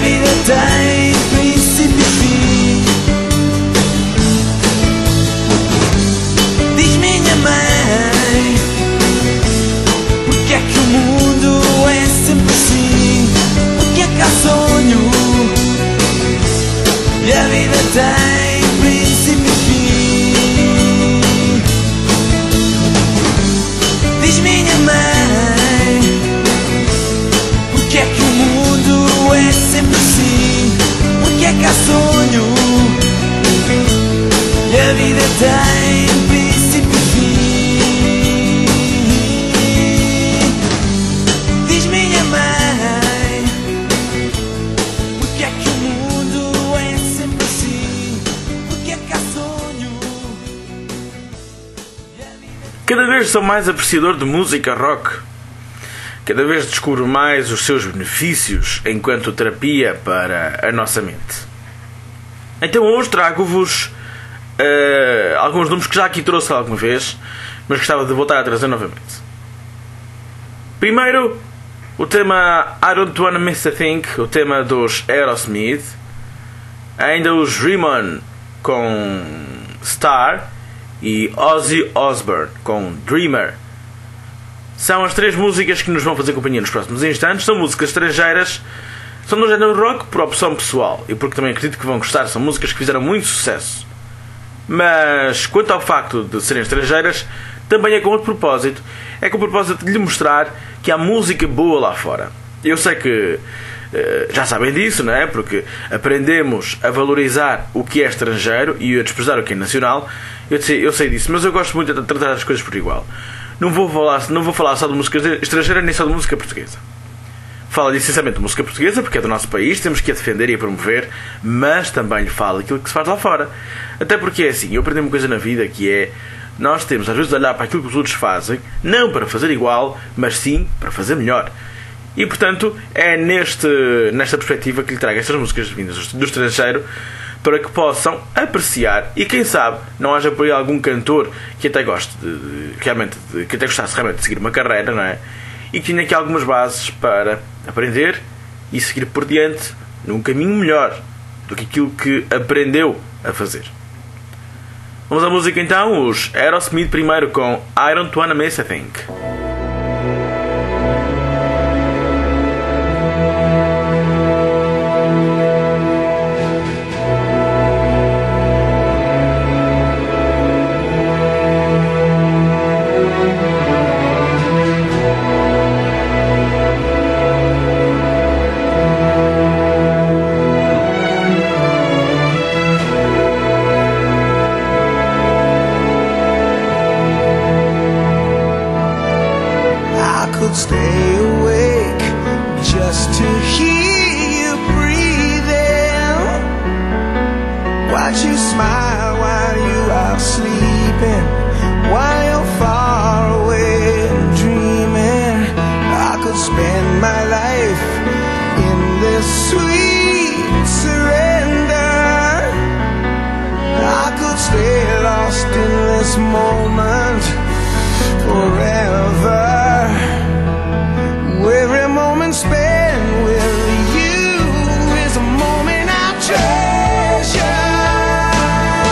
vida tem princípio e fim. Diz minha mãe, porque é que o mundo é sempre assim? Porque é que há sonho e a vida tem princípio e fim? Diz minha mãe, porque é que o mundo é sempre assim? Porque é que há sonho e a vida tem princípio e fim? Diz minha mãe, porque é que o mundo é sempre assim? Porque é que há sonho? Cada vez sou mais apreciador de música rock. Cada vez descubro mais os seus benefícios enquanto terapia para a nossa mente. Então hoje trago-vos alguns nomes que já aqui trouxe alguma vez, mas gostava de voltar a trazer novamente. Primeiro, o tema I Don't Wanna Miss a Thing, o tema dos Aerosmith. Ainda os Dreamin' com Star e Ozzy Osbourne com Dreamer. São as três músicas que nos vão fazer companhia nos próximos instantes. São músicas estrangeiras, são do género rock por opção pessoal e porque também acredito que vão gostar. São músicas que fizeram muito sucesso. Mas quanto ao facto de serem estrangeiras, também é com outro propósito. É com o propósito de lhe mostrar que há música boa lá fora. Eu sei que já sabem disso, não é? Porque aprendemos a valorizar o que é estrangeiro e a desprezar o que é nacional. Eu sei disso, mas eu gosto muito de tratar as coisas por igual. Não vou falar só de música estrangeira nem só de música portuguesa. Falo essencialmente de música portuguesa porque é do nosso país, temos que a defender e a promover, mas também lhe falo aquilo que se faz lá fora. Até porque é assim, eu aprendi uma coisa na vida que é: nós temos às vezes de olhar para aquilo que os outros fazem, não para fazer igual, mas sim para fazer melhor. E portanto é nesta perspectiva que lhe trago estas músicas vindas do estrangeiro, para que possam apreciar e quem sabe não haja por aí algum cantor que até goste que até gostasse realmente de seguir uma carreira, não é? E que tenha aqui algumas bases para aprender e seguir por diante num caminho melhor do que aquilo que aprendeu a fazer. Vamos à música então, os Aerosmith primeiro com I Don't Wanna Miss a Thing. Stay awake just to hear you breathing. Watch you smile while you are sleeping, while you're far away and dreaming. I could spend my life in this sweet surrender. I could stay lost in this moment forever. Every moment spent with you is a moment I treasure.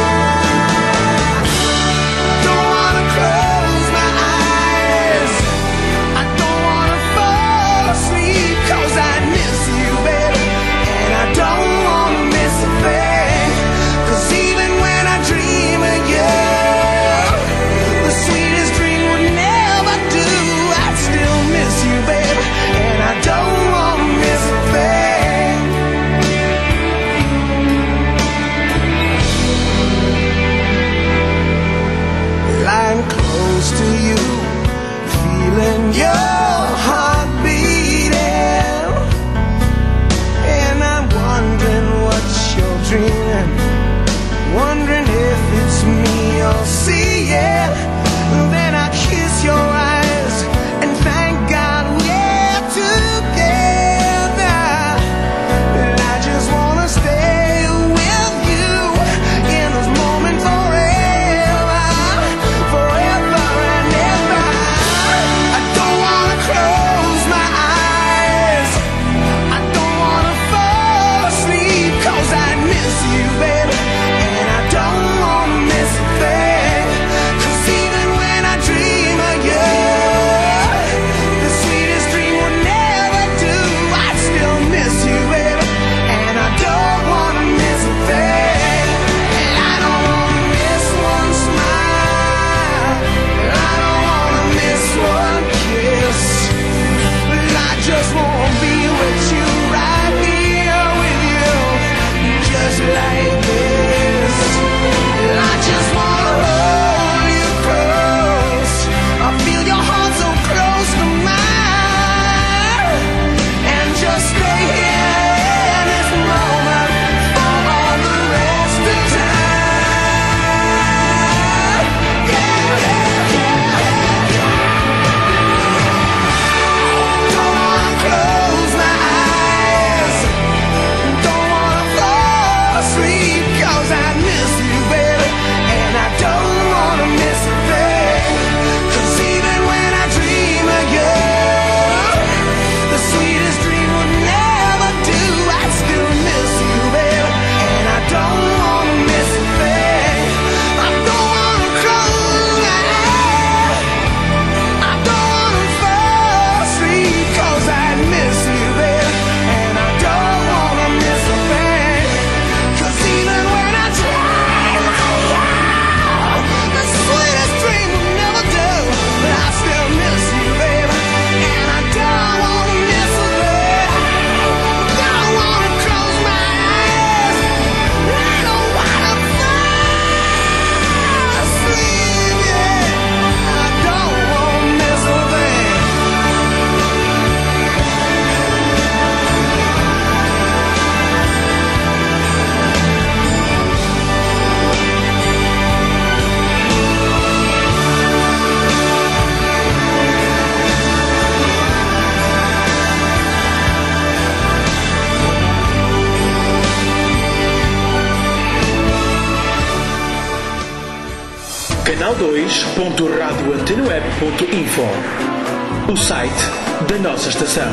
canal2.radioantenaweb.info, o site da nossa estação.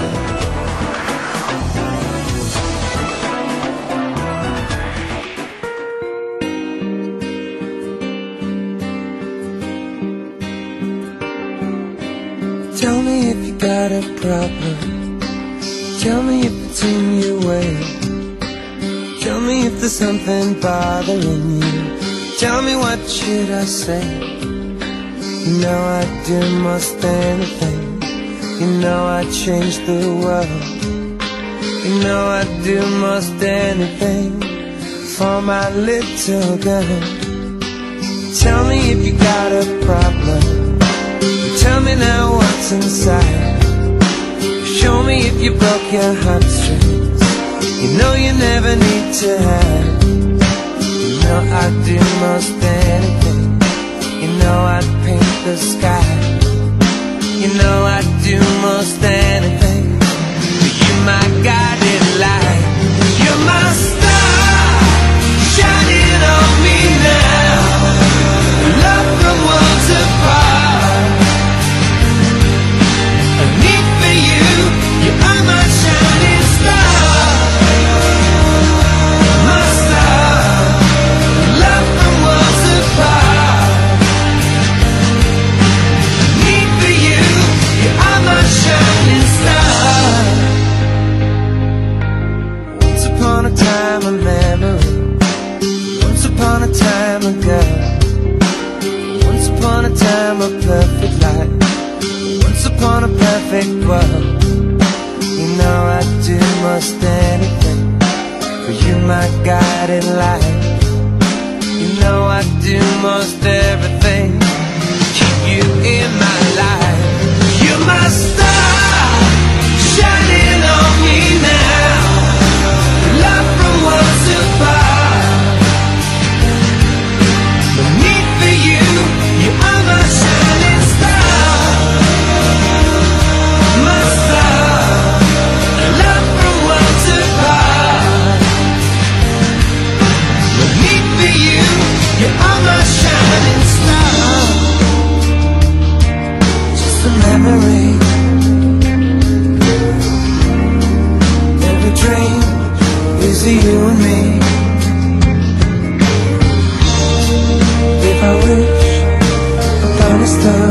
Tell me if you got a problem. Tell me if it's in your way. Tell me if there's something bothering you. Tell me what should I say. You know I'd do most anything. You know I'd change the world. You know I'd do most anything for my little girl. Tell me if you got a problem. Tell me now what's inside. Show me if you broke your heartstrings. You know you never need to hide. You know I'd do most anything. You know I'd paint the sky. You know I'd do most anything. You're my guiding light. You're my star, shining on me now. Love from worlds apart. A need for you. You are my shining star. My star. Love from worlds apart. A need for you. You are my shining star. Once upon a time a memory. Once upon a time a girl. Once upon a time a perfect life. Once upon a perfect world. You know I'd do most anything for you, my guiding light. You know I'd do most everything to keep you in my life. You're my star, shining on me now. Love from worlds apart. No need for you. You are my shining star. My star. Love from worlds apart. No need for you. You are my shining star. Just a memory. Every dream is you and me. If I wish upon a star,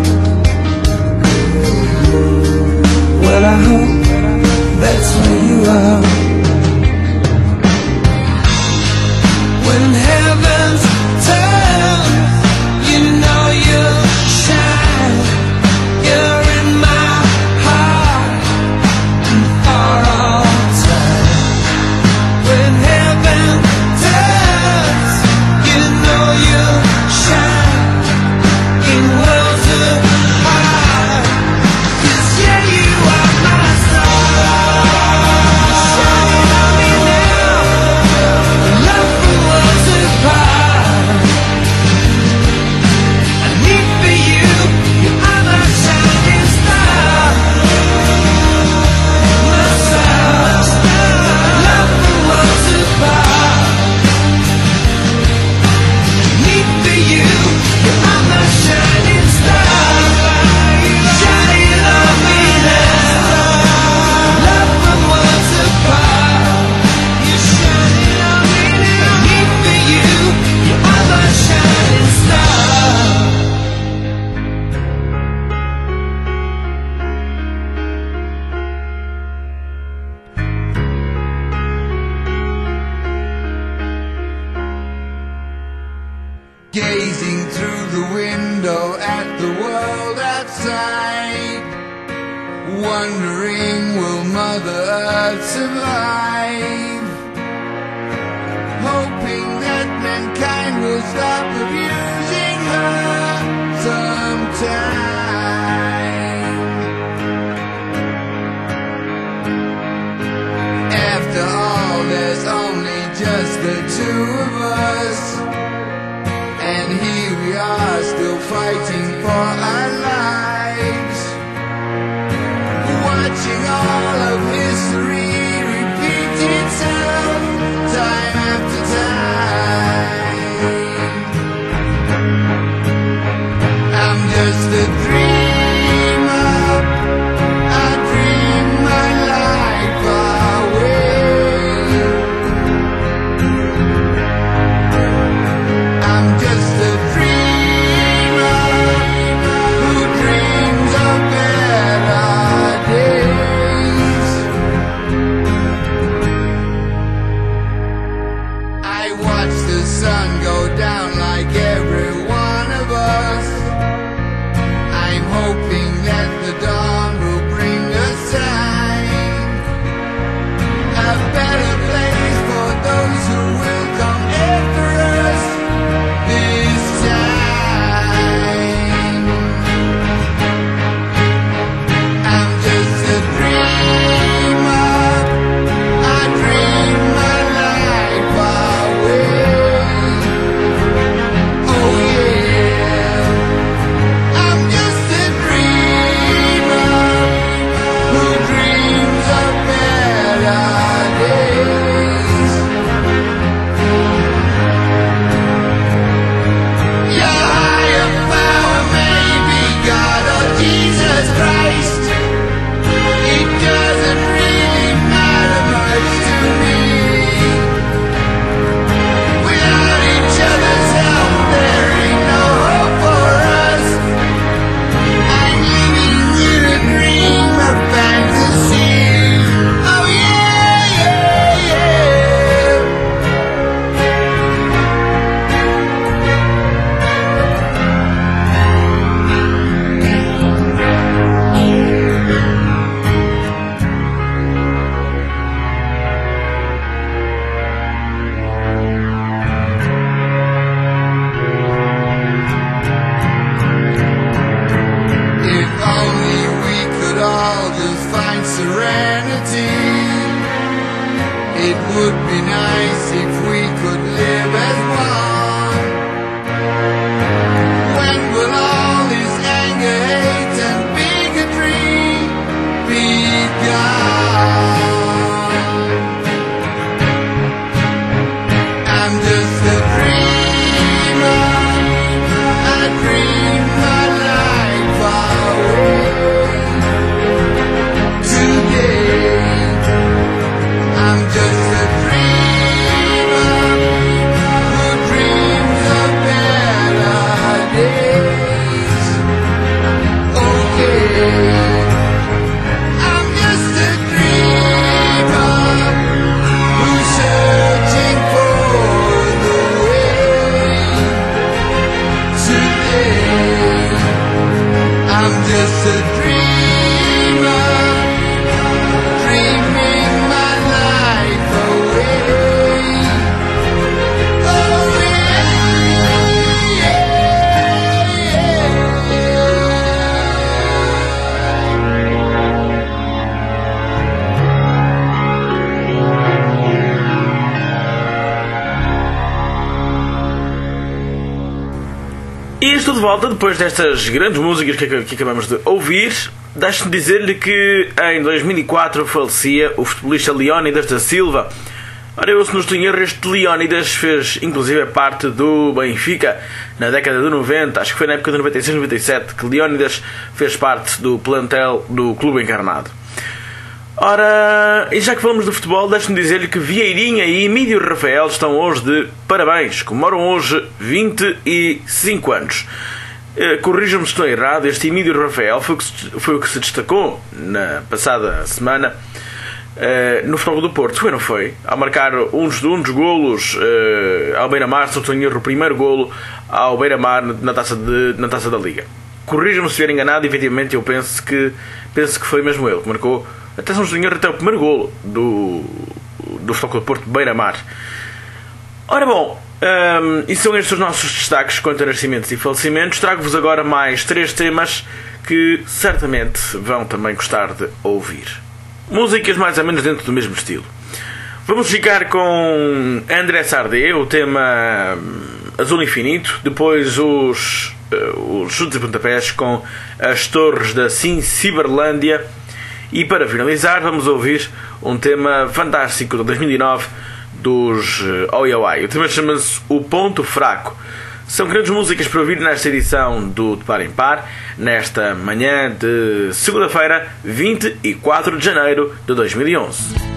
well I hope that's where you are. When heavens turn, you know you'll shine. You're in my heart and for all time. When heaven turns, you know you'll shine in worlds apart. 'Cause yeah, you are my star, shining on me now. Love from worlds apart. I need for you. You are my shining star. My star. Love from worlds apart. I need for you. You are my shining star. Shining on me now. Love from worlds apart. You're shining on me now. I need for you. You are my shining star. Gazing through the window at the world outside, wondering will Mother Earth survive, hoping that mankind will stop abusing her sometime. After all, there's only just the two of us, and here we are still fighting for our lives, watching all of history repeat itself time after time. It would be nice if we could live as one. When will all this anger, hate and bigotry be gone? I'm just a dreamer, I dream my life away. Today I'm just a dreamer who dreams of better days. Okay, I'm just a dreamer who's searching for the way. Today, I'm just a dreamer, dreaming my life away. Oh E estou de volta depois destas grandes músicas que acabamos de ouvir. Deixe-me dizer-lhe que em 2004 falecia o futebolista Leónidas da Silva. Ora, eu, se não estou em erro, este Leónidas fez inclusive parte do Benfica na década de 90, acho que foi na época de 96-97 que Leónidas fez parte do plantel do Clube Encarnado. Ora, e já que falamos de futebol, deixe-me dizer-lhe que Vieirinha e Emílio Rafael estão hoje de parabéns, comemoram hoje 25 anos. Corrijam-me se estou errado, este Emílio Rafael foi o que se destacou na passada semana no Futebol do Porto, foi, não foi? Ao marcar um dos golos ao Beira-Mar, se não estou em erro, o primeiro golo ao Beira-Mar na taça da Liga. Corrijam-me se estiver enganado, efetivamente eu penso que foi mesmo ele que marcou, até se não estou em erro, até o primeiro golo do Futebol do Porto Beira-Mar. Ora bom, e são estes os nossos destaques quanto a nascimentos e falecimentos. Trago-vos agora mais 3 temas que certamente vão também gostar de ouvir. Músicas mais ou menos dentro do mesmo estilo. Vamos ficar com André Sardé, o tema Azul Infinito. Depois os chutes e pontapés com as Torres da Ciberlândia. E para finalizar vamos ouvir um tema fantástico de 2009 dos Oi Oi. O tema chama-se O Ponto Fraco. São grandes músicas para ouvir nesta edição do De Par em Par, nesta manhã de segunda-feira, 24 de janeiro de 2011.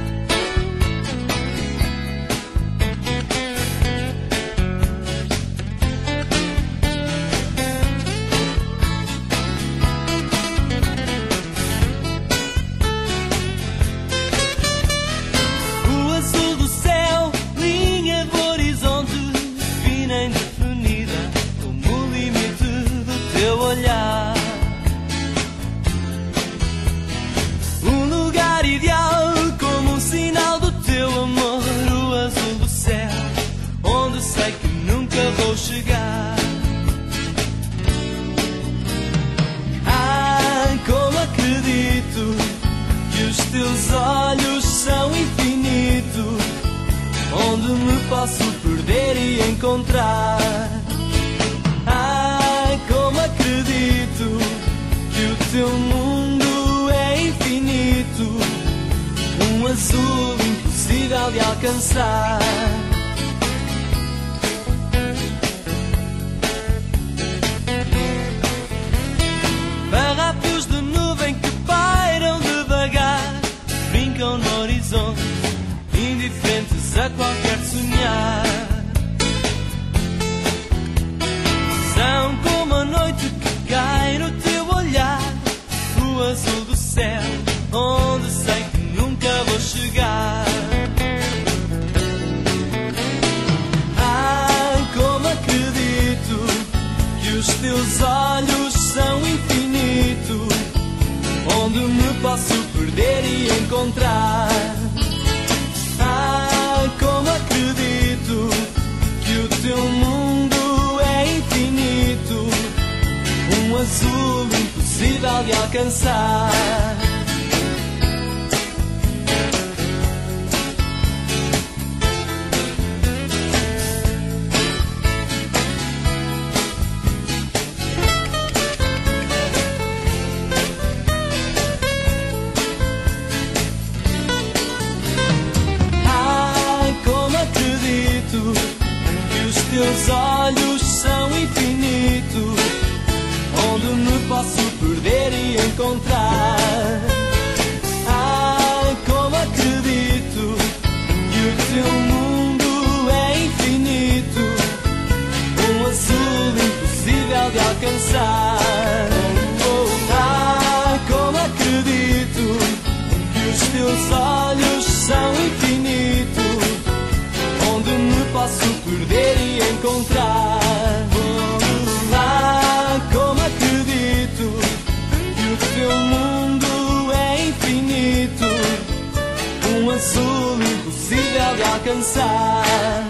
Posso perder e encontrar. Ai, como acredito que o teu mundo é infinito, um azul impossível de alcançar. Farrapos de nuvem que pairam devagar, brincam no horizonte, indiferentes a qualquer sonhar. São como a noite que cai no teu olhar, o azul do céu, onde sei que nunca vou chegar. Ai, como acredito que os teus olhos são infinito, onde me posso perder e encontrar. Como acredito que o teu mundo é infinito, um azul impossível de alcançar. teus olhos são infinitos, onde me posso perder e encontrar. Ai, como acredito que o teu mundo é infinito, um azul impossível de alcançar. Ai, como acredito que os teus olhos são infinitos, onde me posso perder e encontrar. Ah, como acredito que o teu mundo é infinito, um azul impossível de alcançar.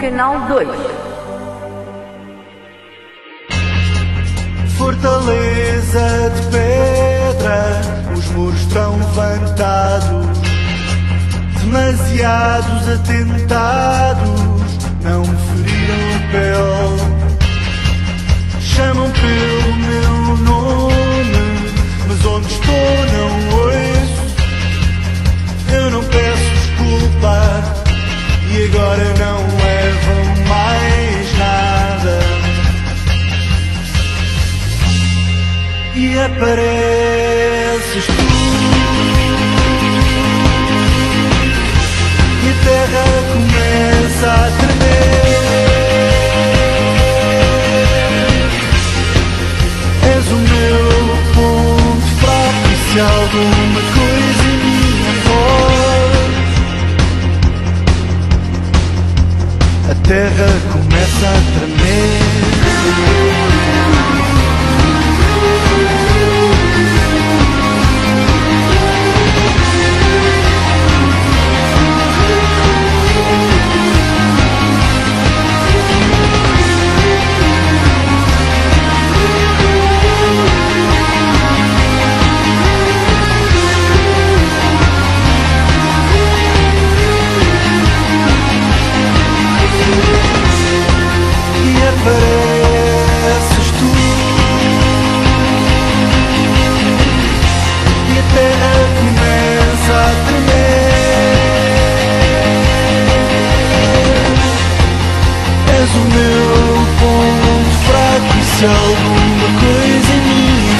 Canal 2. Fortaleza de pedra, os muros estão levantados, demasiados atentados não me feriram a pele. Chamam pelo meu nome, mas onde estou não ouço. Eu não peço desculpa e agora não levam mais nada. E apareces tu e a terra começa a tremer. És o meu ponto fraco e se alguma coisa em minha voz, a terra começa a tremer. Apareces tu e a terra começa a tremer. És o meu ponto fraco e se alguma coisa em mim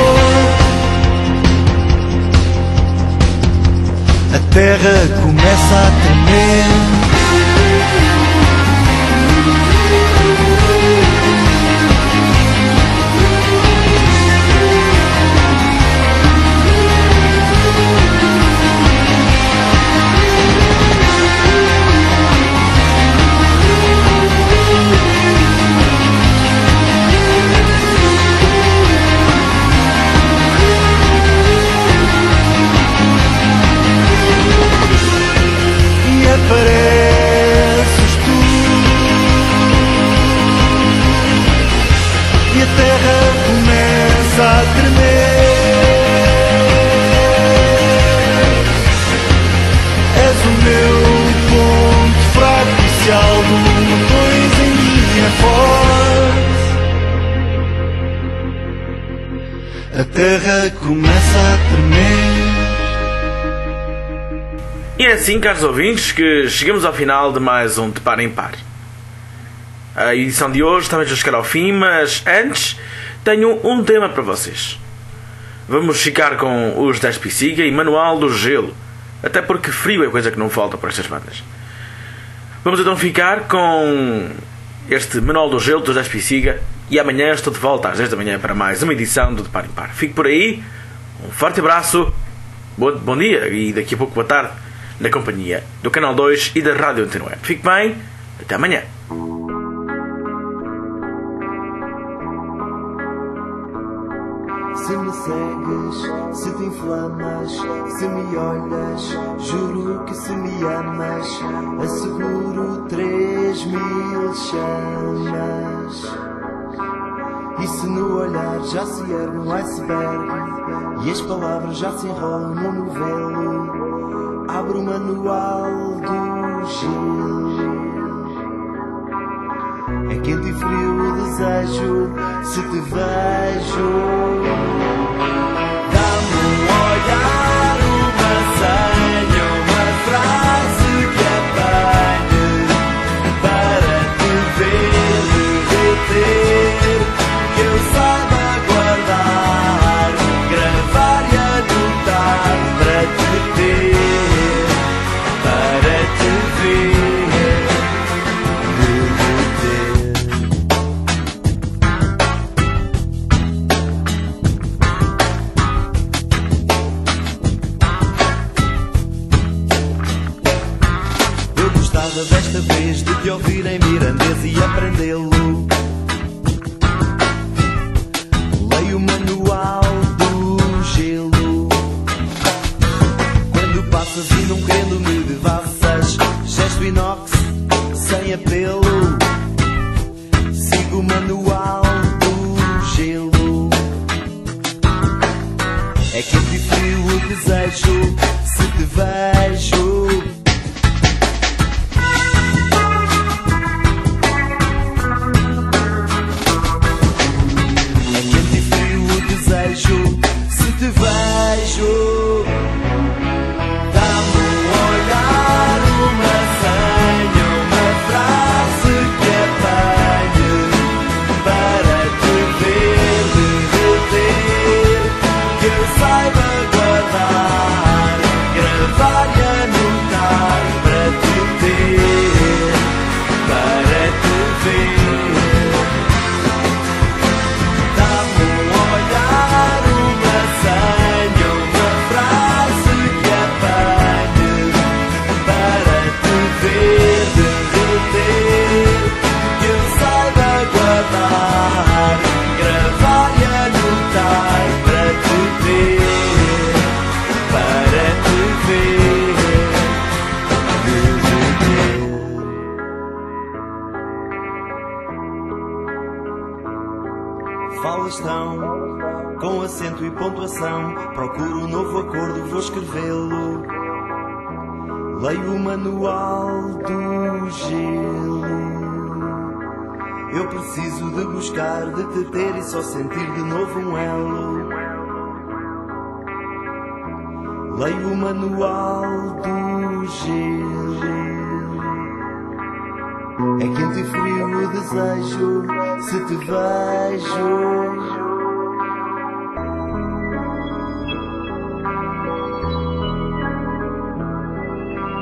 for, a terra começa a tremer. Apareces tu e a terra começa a tremer. És o meu ponto fraco e se alguma coisa em minha voz, a terra começa a tremer. E é assim, caros ouvintes, que chegamos ao final de mais um De Par em Par. A edição de hoje está mesmo a chegar ao fim, mas antes tenho um tema para vocês. Vamos ficar com os Despiciga e Manual do Gelo, até porque frio é coisa que não falta para estas bandas. Vamos então ficar com este Manual do Gelo dos Despiciga e amanhã estou de volta às 10 da manhã para mais uma edição do De Par em Par. Fique por aí, um forte abraço, bom dia e daqui a pouco boa tarde, na companhia do Canal 2 e da Rádio Antena Web. Fique bem, até amanhã. Se me segues, se te inflamas, se me olhas, juro que se me amas, asseguro 3.000 chamas. E se no olhar já se ergue um iceberg e as palavras já se enrolam no novelo, abro o manual do gelo. É quente e frio o desejo, se te vejo. Dá-me um olhar, uma senha, uma frase que apanhe para te ver, deter, que eu saiba guardar, gravar e anotar para te ter. quente e frio o desejo, se te vejo. É quente e frio o desejo, se te vejo. Dá-me um olhar, uma senha, uma frase que apanhe para te ver, derreter, que eu saiba guardar, gravar e anotar para te ter, para te ver. Dá-me um olhar, uma senha, uma frase que apanhe para te ver, derreter, que eu saiba guardar, gravar e anotar para te ter, para te ver, derreter. Falas tão com acento e pontuação. Procuro um novo acordo, vou escrevê-lo. Leio o manual do gelo. Eu preciso de buscar, de te ter e só sentir de novo um elo. Leio o manual do gelo. É quente e frio o desejo, se te vejo.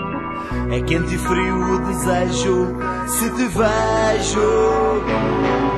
É quente e frio o desejo, se te vejo.